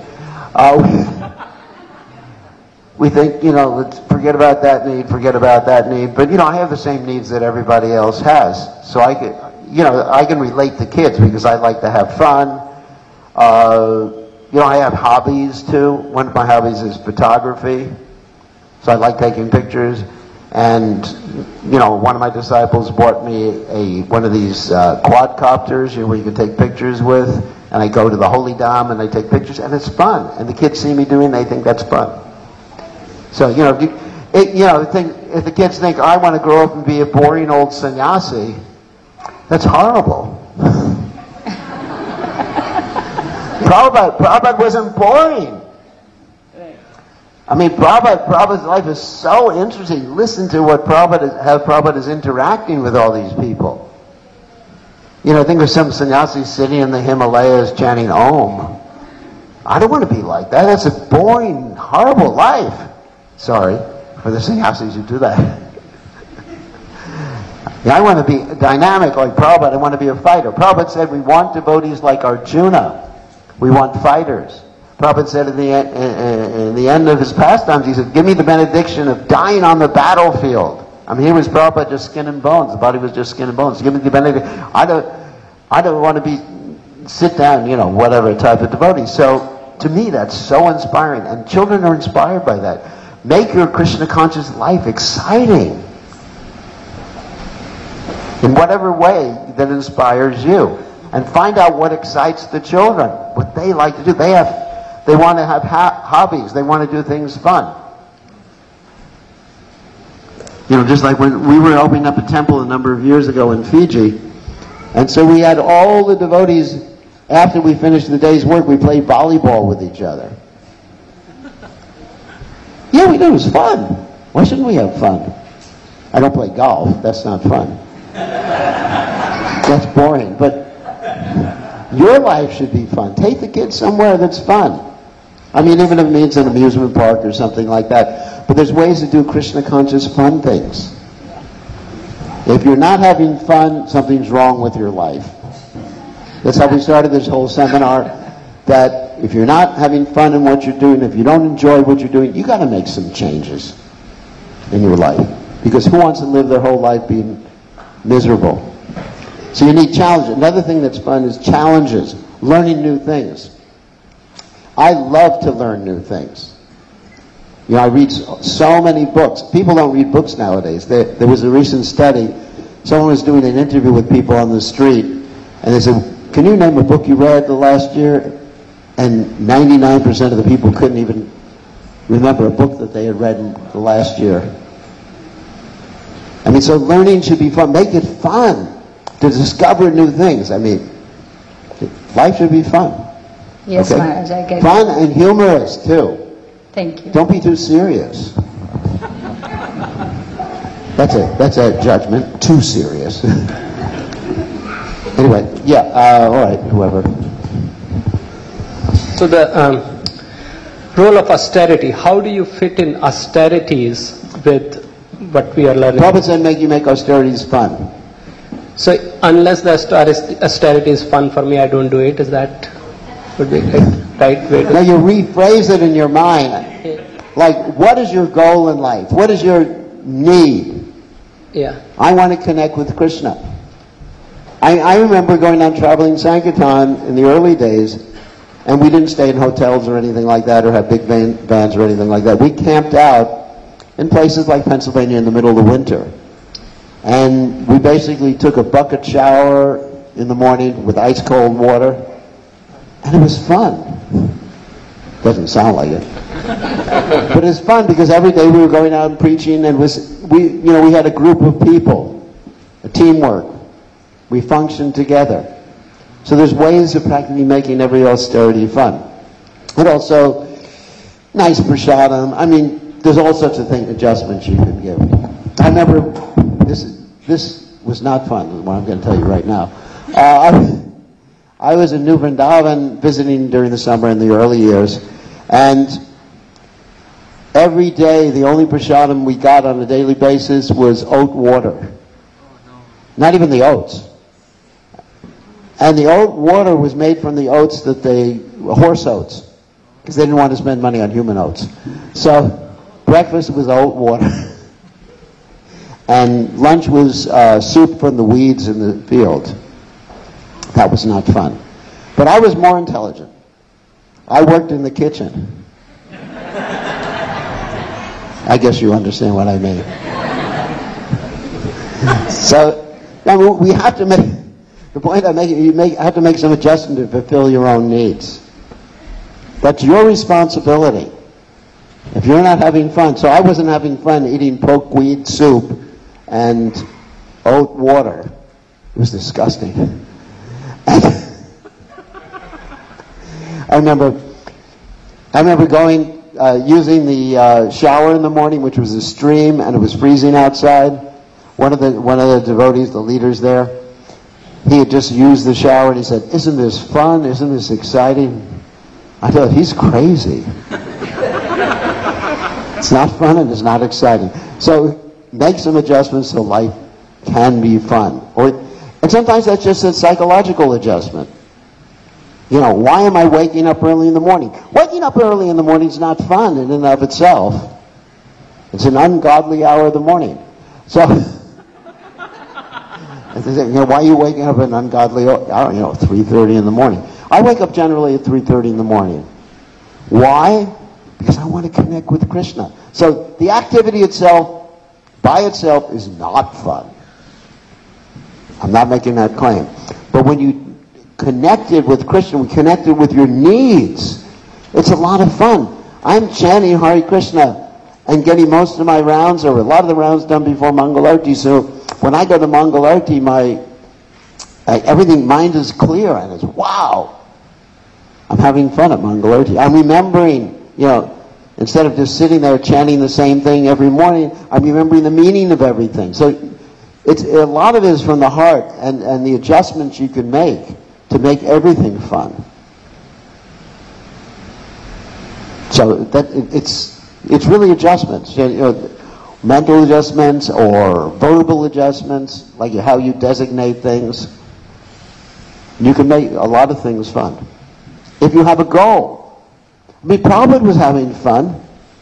we think, you know, let's forget about that need, forget about that need. But, you know, I have the same needs that everybody else has. So I can relate to kids because I like to have fun. You know, I have hobbies too. One of my hobbies is photography. So I like taking pictures. And, you know, one of my disciples bought me one of these quadcopters, you know, where you can take pictures with. And I go to the Holy Dam and I take pictures, and it's fun. And the kids see me doing, they think that's fun. So, you know, if the kids think, I want to grow up and be a boring old sannyasi, that's horrible. Prabhupada wasn't boring. Right. I mean, Prabhupada's life is so interesting. Listen to how Prabhupada is interacting with all these people. You know, think of some sannyasis sitting in the Himalayas chanting Om. I don't want to be like that. That's a boring, horrible life. Sorry for the sannyasis who do that. Yeah, I want to be dynamic like Prabhupada. I want to be a fighter. Prabhupada said we want devotees like Arjuna. We want fighters. Prabhupada said in the end of his pastimes, he said, give me the benediction of dying on the battlefield. I mean, here was Prabhupada just skin and bones. The body was just skin and bones. Give me the benediction. I don't want to sit down, you know, whatever type of devotee. So, to me, that's so inspiring. And children are inspired by that. Make your Krishna conscious life exciting. In whatever way that inspires you. And find out what excites the children, what they like to do. They want to have hobbies. They want to do things fun. You know, just like when we were opening up a temple a number of years ago in Fiji, and so we had all the devotees, after we finished the day's work, we played volleyball with each other. Yeah, we did. It was fun. Why shouldn't we have fun? I don't play golf. That's not fun. That's boring. But your life should be fun. Take the kids somewhere that's fun. I mean, even if it means an amusement park or something like that. But there's ways to do Krishna conscious fun things. If you're not having fun, something's wrong with your life. That's how we started this whole seminar, that if you're not having fun in what you're doing, if you don't enjoy what you're doing, you got to make some changes in your life. Because who wants to live their whole life being miserable? So you need challenges. Another thing that's fun is challenges, learning new things. I love to learn new things. You know, I read so many books. People don't read books nowadays. There was a recent study. Someone was doing an interview with people on the street, and they said, can you name a book you read the last year? And 99% of the people couldn't even remember a book that they had read in the last year. I mean, so learning should be fun. Make it fun to discover new things. I mean, life should be fun. Yes, okay? Maharaj, I get fun and humorous, too. Thank you. Don't be too serious. That's a judgment. Too serious. Anyway, yeah, all right, whoever. So the role of austerity, how do you fit in austerities with what we are learning? Prabhupada said you make austerities fun. So unless the austerity is fun for me, I don't do it. Is that would be right way to... Now you rephrase it in your mind. Like, what is your goal in life? What is your need? Yeah. I want to connect with Krishna. I remember going on traveling Sankirtan in the early days, and we didn't stay in hotels or anything like that, or have big vans or anything like that. We camped out in places like Pennsylvania in the middle of the winter. And we basically took a bucket shower in the morning with ice cold water, and it was fun. Doesn't sound like it. But it's fun because every day we were going out and preaching, and we had a group of people, a teamwork. We functioned together. So there's ways of practically making every austerity fun. And also, nice prasadam. I mean, there's all sorts of adjustments you can give. I remember, this was not fun, what I'm going to tell you right now. I was in New Vrindavan visiting during the summer in the early years, and every day the only prasadam we got on a daily basis was oat water. Not even the oats. And the oat water was made from the oats horse oats, because they didn't want to spend money on human oats. So breakfast was oat water, and lunch was soup from the weeds in the field. That was not fun. But I was more intelligent. I worked in the kitchen. I guess you understand what I mean. So we have to make... The point I'm making, you have to make some adjustment to fulfill your own needs. That's your responsibility. If you're not having fun, so I wasn't having fun eating pokeweed soup and oat water. It was disgusting. I remember going, using the shower in the morning, which was a stream, and it was freezing outside. One of the devotees, the leaders there, he had just used the shower, and he said, "Isn't this fun? Isn't this exciting?" I thought, he's crazy. It's not fun and it's not exciting. So make some adjustments so life can be fun. And sometimes that's just a psychological adjustment. Why am I waking up early in the morning? Waking up early in the morning is not fun in and of itself. It's an ungodly hour of the morning. So... why are you waking up at an ungodly hour? 3:30 in the morning. I wake up generally at 3:30 in the morning. Why? Because I want to connect with Krishna. So the activity itself, by itself, is not fun. I'm not making that claim. But when you connected with Krishna, when connected with your needs, it's a lot of fun. I'm chanting Hare Krishna and getting most of my rounds, or a lot of the rounds done before Mangalarti, so when I go to Mangalarti, mind is clear, and it's, wow, I'm having fun at Mangalarti. I'm remembering, instead of just sitting there chanting the same thing every morning, I'm remembering the meaning of everything. So a lot of it is from the heart, and the adjustments you can make to make everything fun. So it's really adjustments. Mental adjustments or verbal adjustments, like how you designate things. You can make a lot of things fun. If you have a goal. Prabhupada was having fun.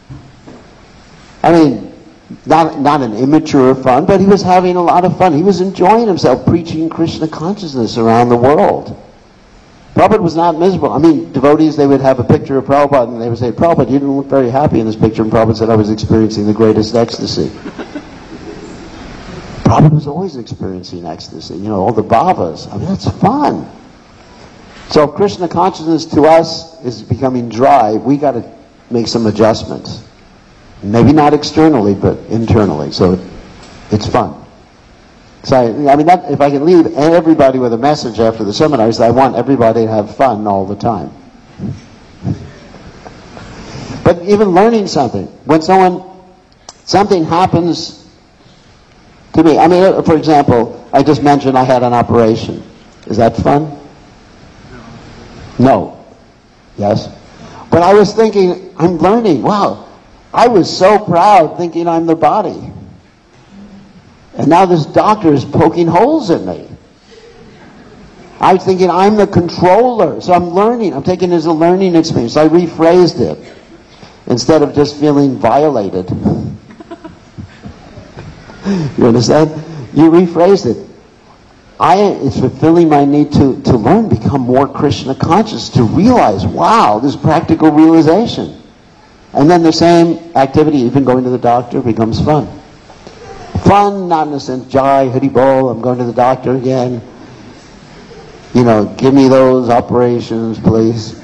Not an immature fun, but he was having a lot of fun. He was enjoying himself preaching Krishna consciousness around the world. Prabhupada was not miserable. Devotees, they would have a picture of Prabhupada, and they would say, "Prabhupada, you didn't look very happy in this picture." And Prabhupada said, "I was experiencing the greatest ecstasy." Prabhupada was always experiencing ecstasy. All the bhavas. That's fun. So if Krishna consciousness to us is becoming dry, we got to make some adjustments. Maybe not externally, but internally. So it's fun. So, if I can leave everybody with a message after the seminars, I want everybody to have fun all the time. But even learning something. When something happens To me, I mean, for example, I just mentioned I had an operation. Is that fun? No. Yes? But I was thinking, I'm learning, wow, I was so proud thinking I'm the body. And now this doctor is poking holes in me. I was thinking I'm the controller, so I'm learning. I'm taking it as a learning experience. I rephrased it instead of just feeling violated. You understand? You rephrased it. It's fulfilling my need to learn, become more Krishna conscious, to realize, wow, this practical realization. And then the same activity, even going to the doctor, becomes fun. Fun, not in the sense, Jai, Hari Bol, I'm going to the doctor again. You know, give me those operations, please.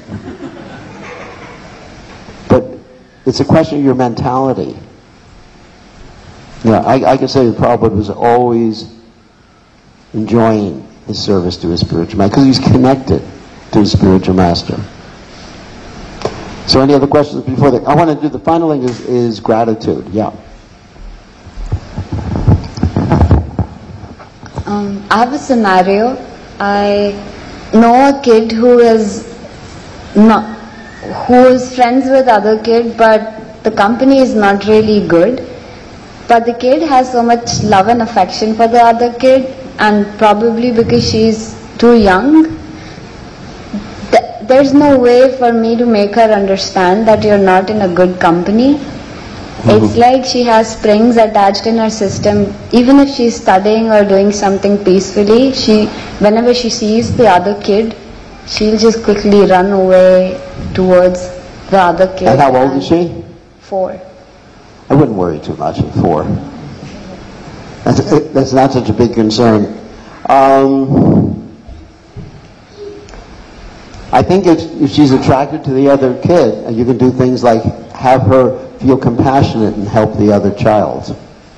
But it's a question of your mentality. Yeah, I can say that Prabhupada was always enjoying his service to his spiritual master because he's connected to his spiritual master. So any other questions before that? I want to do the final thing is gratitude. Yeah. I have a scenario. I know a kid who is friends with other kid, but the company is not really good. But the kid has so much love and affection for the other kid, and probably because she's too young, there's no way for me to make her understand that you're not in a good company. It's like she has springs attached in her system. Even if she's studying or doing something peacefully, whenever she sees the other kid, she'll just quickly run away towards the other kid. And how old is she? 4. I wouldn't worry too much at 4. That's not such a big concern. I think if she's attracted to the other kid, you can do things like have her feel compassionate and help the other child.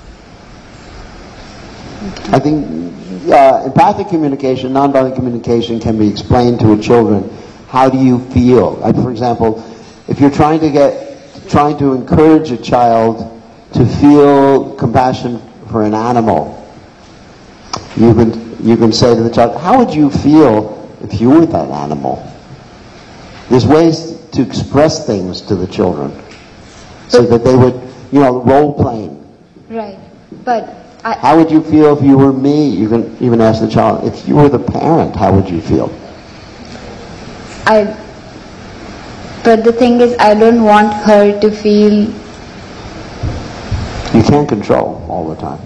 I think empathic communication, nonviolent communication can be explained to children. How do you feel? Like, for example, if you're trying to encourage a child to feel compassion for an animal, you can say to the child, how would you feel if you were that animal? There's ways to express things to the children so that they would, role playing. Right. But how would you feel if you were me? You can even ask the child, if you were the parent, how would you feel? But the thing is, I don't want her to feel... You can't control all the time.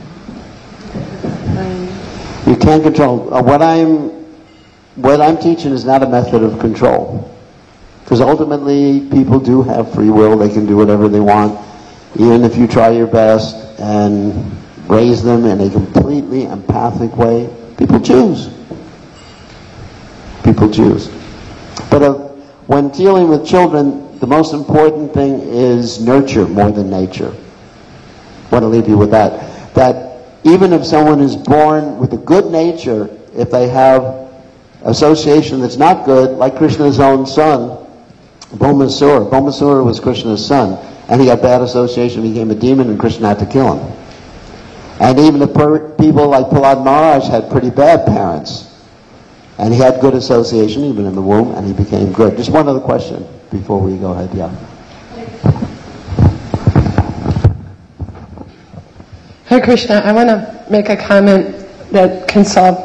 You can't control. What I'm teaching is not a method of control. Because ultimately, people do have free will. They can do whatever they want. Even if you try your best and raise them in a completely empathic way, people choose. People choose. But when dealing with children, the most important thing is nurture more than nature. I want to leave you with that. That even if someone is born with a good nature, if they have association that's not good, like Krishna's own son, Bhaumasura. Bhaumasura was Krishna's son, and he had bad association, became a demon, and Krishna had to kill him. And even the people like Prahlad Maharaj had pretty bad parents. And he had good association, even in the womb, and he became good. Just one other question before we go ahead. Yeah. Hare Krishna, I want to make a comment that can solve,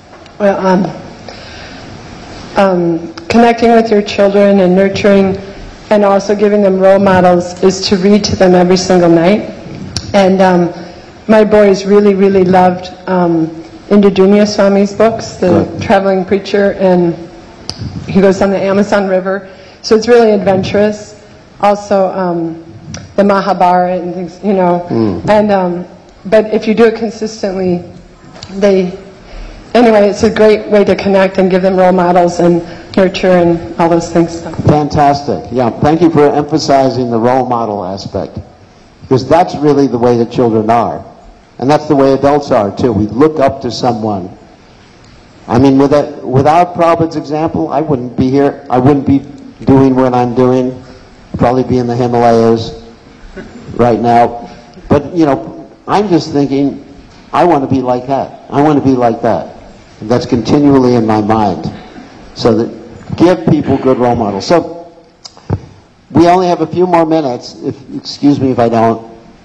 connecting with your children and nurturing and also giving them role models is to read to them every single night. And my boys really, really loved Indradunya Swami's books, the traveling preacher, and he goes on the Amazon River. So it's really adventurous. Also, the Mahabharata and things, And but if you do it consistently, anyway, it's a great way to connect and give them role models and nurture and all those things. Fantastic. Yeah, thank you for emphasizing the role model aspect. Because that's really the way the children are. And that's the way adults are, too. We look up to someone. I mean, without Prabhupada's example, I wouldn't be here. I wouldn't be doing what I'm doing. I'd probably be in the Himalayas right now. But, I'm just thinking, I want to be like that. I want to be like that. And that's continually in my mind. So that give people good role models. So we only have a few more minutes. Excuse me if I don't.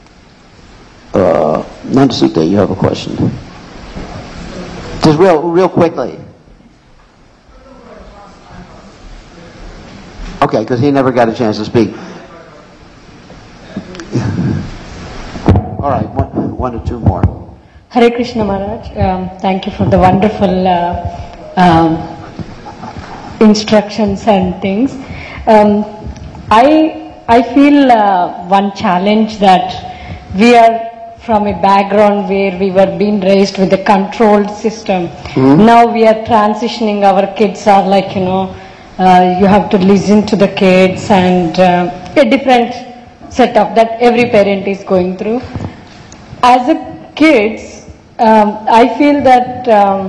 Nandasuke, you have a question. Just real quickly. Okay, because he never got a chance to speak. All right, one or two more. Hare Krishna Maharaj, thank you for the wonderful instructions and things. I feel one challenge that we are from a background where we were being raised with a controlled system. Mm-hmm. Now we are transitioning, our kids are like, you have to listen to the kids and a different setup that every parent is going through. As a kids, I feel that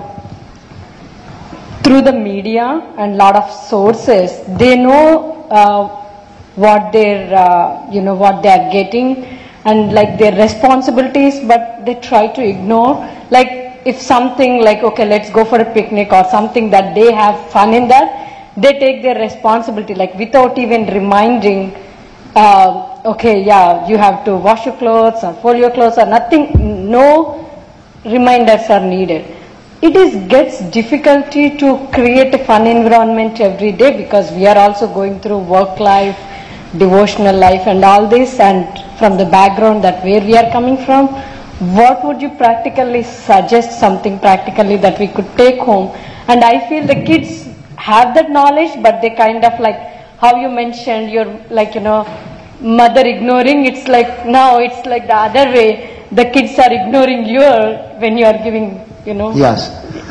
through the media and lot of sources, they know what they're, what they are getting and like their responsibilities, but they try to ignore. Like if something like, okay, let's go for a picnic or something that they have fun in that, they take their responsibility like without even reminding, okay, yeah, you have to wash your clothes or fold your clothes or nothing, no reminders are needed. It gets difficulty to create a fun environment every day because we are also going through work life, devotional life and all this, and from the background that where we are coming from, what would you practically suggest, something practically that we could take home? And I feel the kids have that knowledge, but they kind of like how you mentioned, you're like, mother ignoring, it's like now it's like the other way, the kids are ignoring you when you are giving, Yes.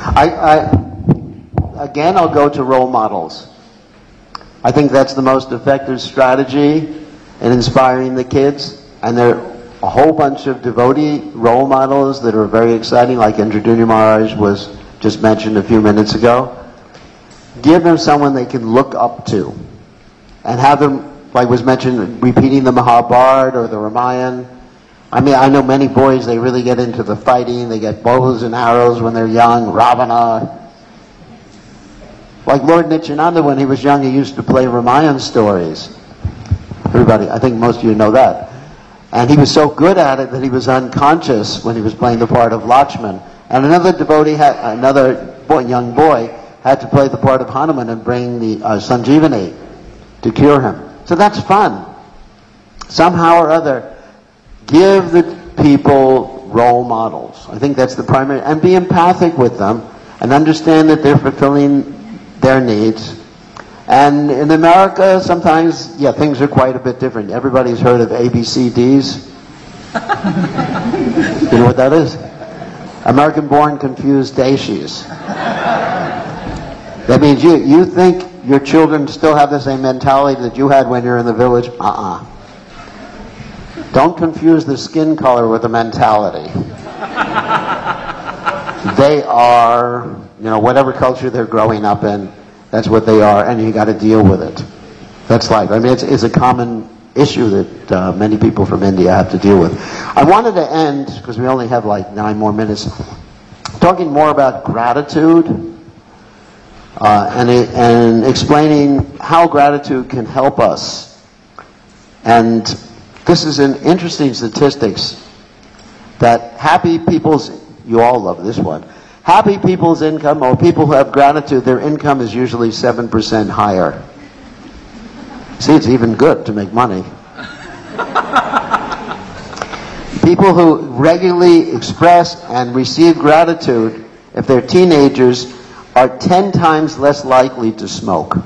Again, I'll go to role models. I think that's the most effective strategy in inspiring the kids. And there are a whole bunch of devotee role models that are very exciting, like Indradyumna Maharaj was just mentioned a few minutes ago. Give them someone they can look up to. And have them, like was mentioned, repeating the Mahabharata or the Ramayana. I mean, I know many boys, they really get into the fighting. They get bows and arrows when they're young, Ravana. Like Lord Nityananda, when he was young, he used to play Ramayana stories. Everybody, I think most of you know that. And he was so good at it that he was unconscious when he was playing the part of Lakshman. And another devotee, young boy, had to play the part of Hanuman and bring the Sanjeevani to cure him. So that's fun. Somehow or other, give the people role models. I think that's the primary, and be empathic with them and understand that they're fulfilling their needs. And in America, sometimes, things are quite a bit different. Everybody's heard of ABCDs. You know what that is? American-born confused Deshis. That means you think your children still have the same mentality that you had when you're in the village? Don't confuse the skin color with the mentality. They are, whatever culture they're growing up in, that's what they are, and you got to deal with it. That's life. I mean, it's a common issue that many people from India have to deal with. I wanted to end, because we only have like 9 more minutes, talking more about gratitude and explaining how gratitude can help us. And this is an interesting statistics that happy people's, you all love this one, happy people's income, or people who have gratitude, their income is usually 7% higher. See, it's even good to make money. People who regularly express and receive gratitude, if they're teenagers, are 10 times less likely to smoke.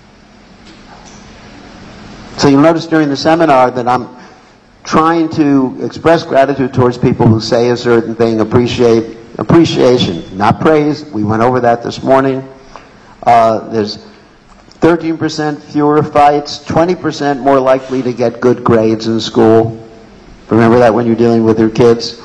So you'll notice during the seminar that I'm trying to express gratitude towards people who say a certain thing, appreciation, not praise. We went over that this morning. There's 13% fewer fights, 20% more likely to get good grades in school. Remember that when you're dealing with your kids.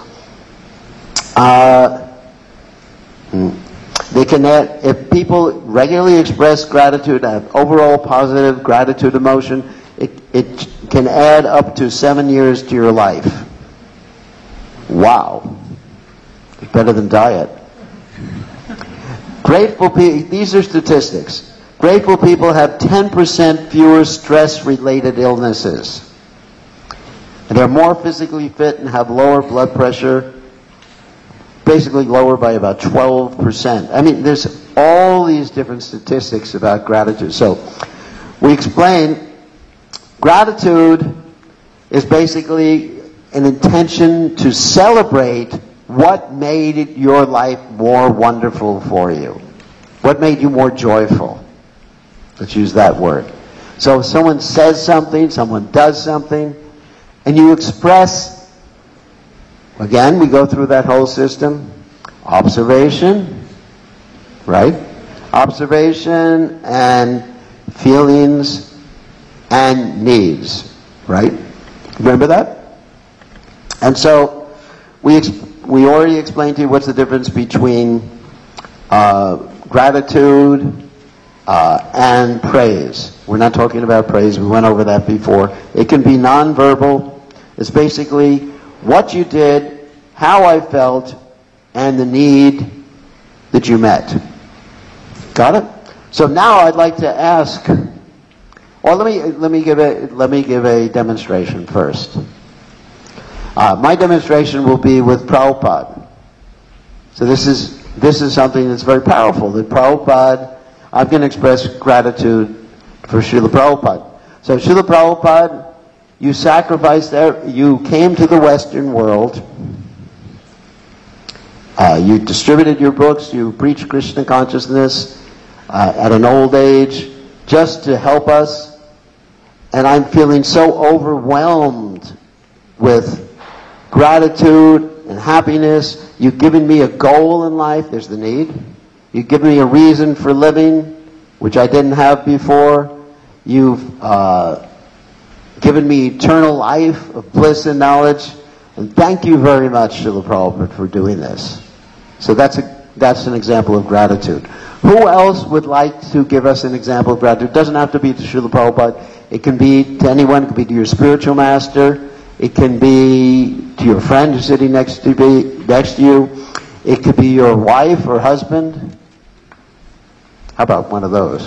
They can add, if people regularly express gratitude, have overall positive gratitude emotion, it can add up to 7 years to your life. Wow. better than diet. Grateful people, these are statistics. Grateful people have 10% fewer stress-related illnesses. And they're more physically fit and have lower blood pressure, basically lower by about 12%. I mean, there's all these different statistics about gratitude. So we explain gratitude is basically an intention to celebrate what made your life more wonderful for you. What made you more joyful? Let's use that word. So if someone says something, someone does something, and you express, again, we go through that whole system. Observation, right? Observation and feelings and needs, right? Remember that? And so we already explained to you what's the difference between gratitude and praise. We're not talking about praise. We went over that before. It can be nonverbal. It's basically what you did, how I felt, and the need that you met. Got it? So now I'd like to ask, or let me give a demonstration first. My demonstration will be with Prabhupada. So this is something that's very powerful. That Prabhupada, I'm going to express gratitude for Srila Prabhupada. So Srila Prabhupada, you sacrificed there, you came to the Western world. You distributed your books, you preached Krishna consciousness at an old age just to help us. And I'm feeling so overwhelmed with gratitude and happiness. You've given me a goal in life, there's the need. You've given me a reason for living, which I didn't have before. You've given me eternal life of bliss and knowledge. And thank you very much, Srila Prabhupada, for doing this. So that's an example of gratitude. Who else would like to give us an example of gratitude? It doesn't have to be to Srila Prabhupada. It can be to anyone. It can be to your spiritual master. It can be to your friend who's sitting next to you. It could be your wife or husband. How about one of those?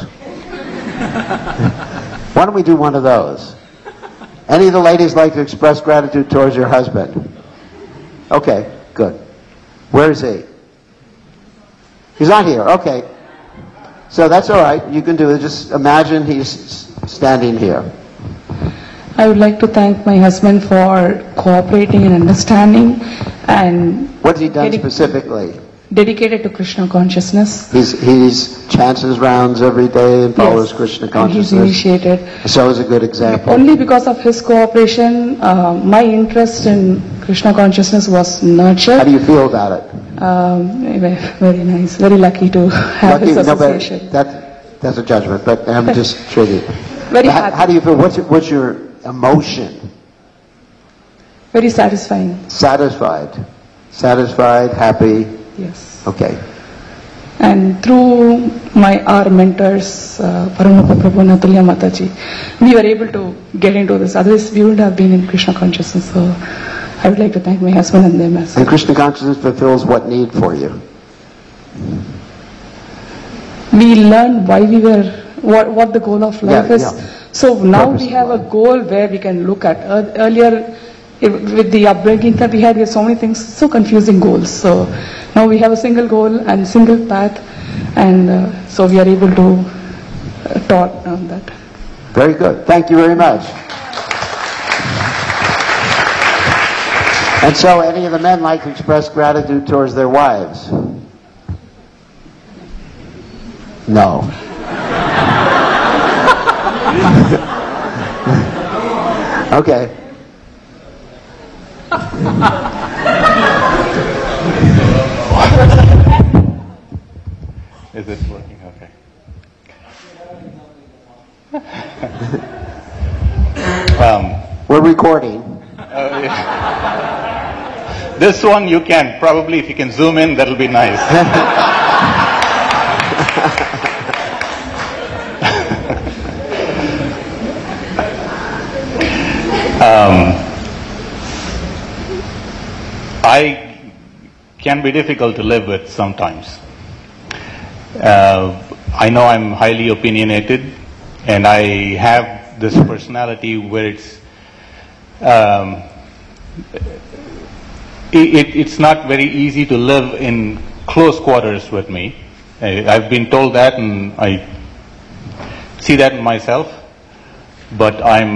Why don't we do one of those? Any of the ladies like to express gratitude towards your husband? Okay, good. Where is he? He's not here. Okay. So that's all right. You can do it. Just imagine he's standing here. I would like to thank my husband for cooperating and understanding and what's he done specifically? Dedicated to Krishna consciousness. He's chants his rounds every day and follows Krishna consciousness. And he's initiated. So is a good example. Only because of his cooperation, my interest in Krishna consciousness was nurtured. How do you feel about it? Very nice. Very lucky to have his association. No, that's a judgment, but I'm just treating. Very happy. How do you feel? What's your emotion? Very satisfying. Satisfied, happy. Yes. Okay. And through our mentors, Paramata Prabhu and Atulya Mataji, we were able to get into this. Otherwise, we would have been in Krishna consciousness. So I would like to thank my husband and them as well. And Krishna consciousness fulfills what need for you? We learned why we were, what the goal of life is. Yeah. So now we have a goal where we can look at. Earlier, with the upbringing that we had so many things, so confusing goals. So now we have a single goal and single path, and so we are able to taught on that. Very good. Thank you very much. And so any of the men like to express gratitude towards their wives? No. Okay. Is it working? Okay. We're recording. Yeah. This one you can, probably if you can zoom in, that'll be nice. I can be difficult to live with sometimes. I know I'm highly opinionated, and I have this personality where it's not very easy to live in close quarters with me. I've been told that, and I see that in myself. But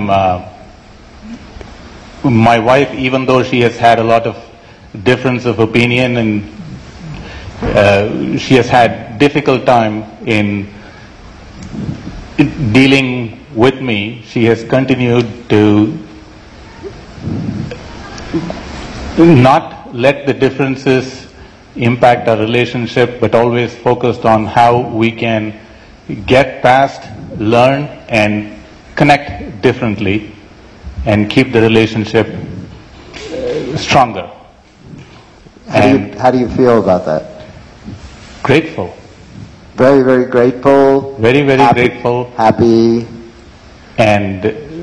my wife, even though she has had a lot of difference of opinion and she has had difficult time in dealing with me, she has continued to not let the differences impact our relationship, but always focused on how we can get past, learn, and connect differently and keep the relationship stronger. How do you feel about that? Grateful. Very, very grateful. Very, very happy, grateful. Happy. And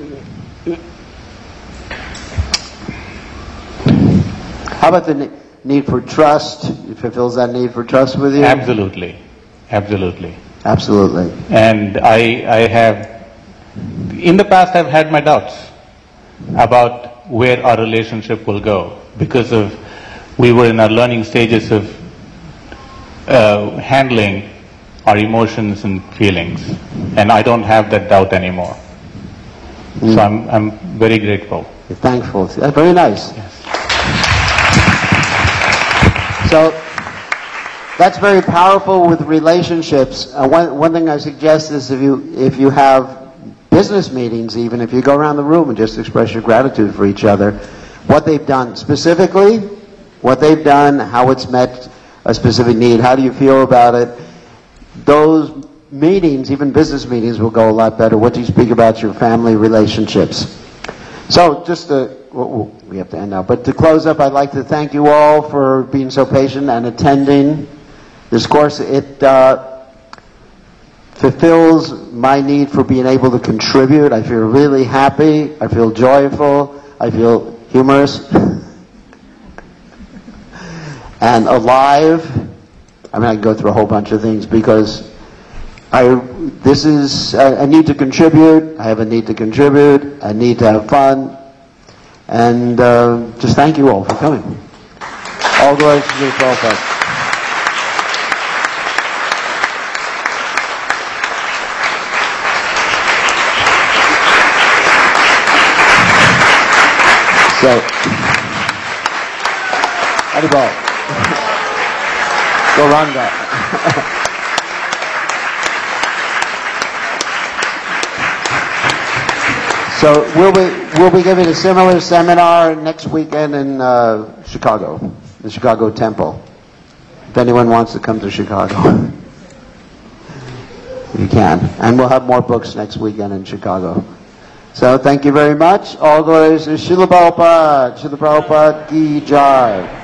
how about the need for trust? It fulfills that need for trust with you? Absolutely. Absolutely. Absolutely. And I have, in the past, I've had my doubts about where our relationship will go because we were in our learning stages of handling our emotions and feelings, and I don't have that doubt anymore. So I'm very grateful. You're thankful. That's very nice. Yes. So that's very powerful with relationships. One thing I suggest is if you have business meetings, even if you go around the room and just express your gratitude for each other, what they've done specifically, what they've done, how it's met a specific need, how do you feel about it? Those meetings, even business meetings, will go a lot better. What do you speak about your family relationships? So just we have to end now, but to close up, I'd like to thank you all for being so patient and attending this course. It fulfills my need for being able to contribute. I feel really happy. I feel joyful. I feel humorous and alive. I mean, I can go through a whole bunch of things because this is a need to contribute. I have a need to contribute. I need to have fun. And just thank you all for coming. All glory to the Prabhupada. So, Haribol. Goranga. So we'll be giving a similar seminar next weekend in Chicago, the Chicago Temple. If anyone wants to come to Chicago, you can. And we'll have more books next weekend in Chicago. So thank you very much. All glories to Srila Prabhupada. Srila Prabhupada Ki Jai.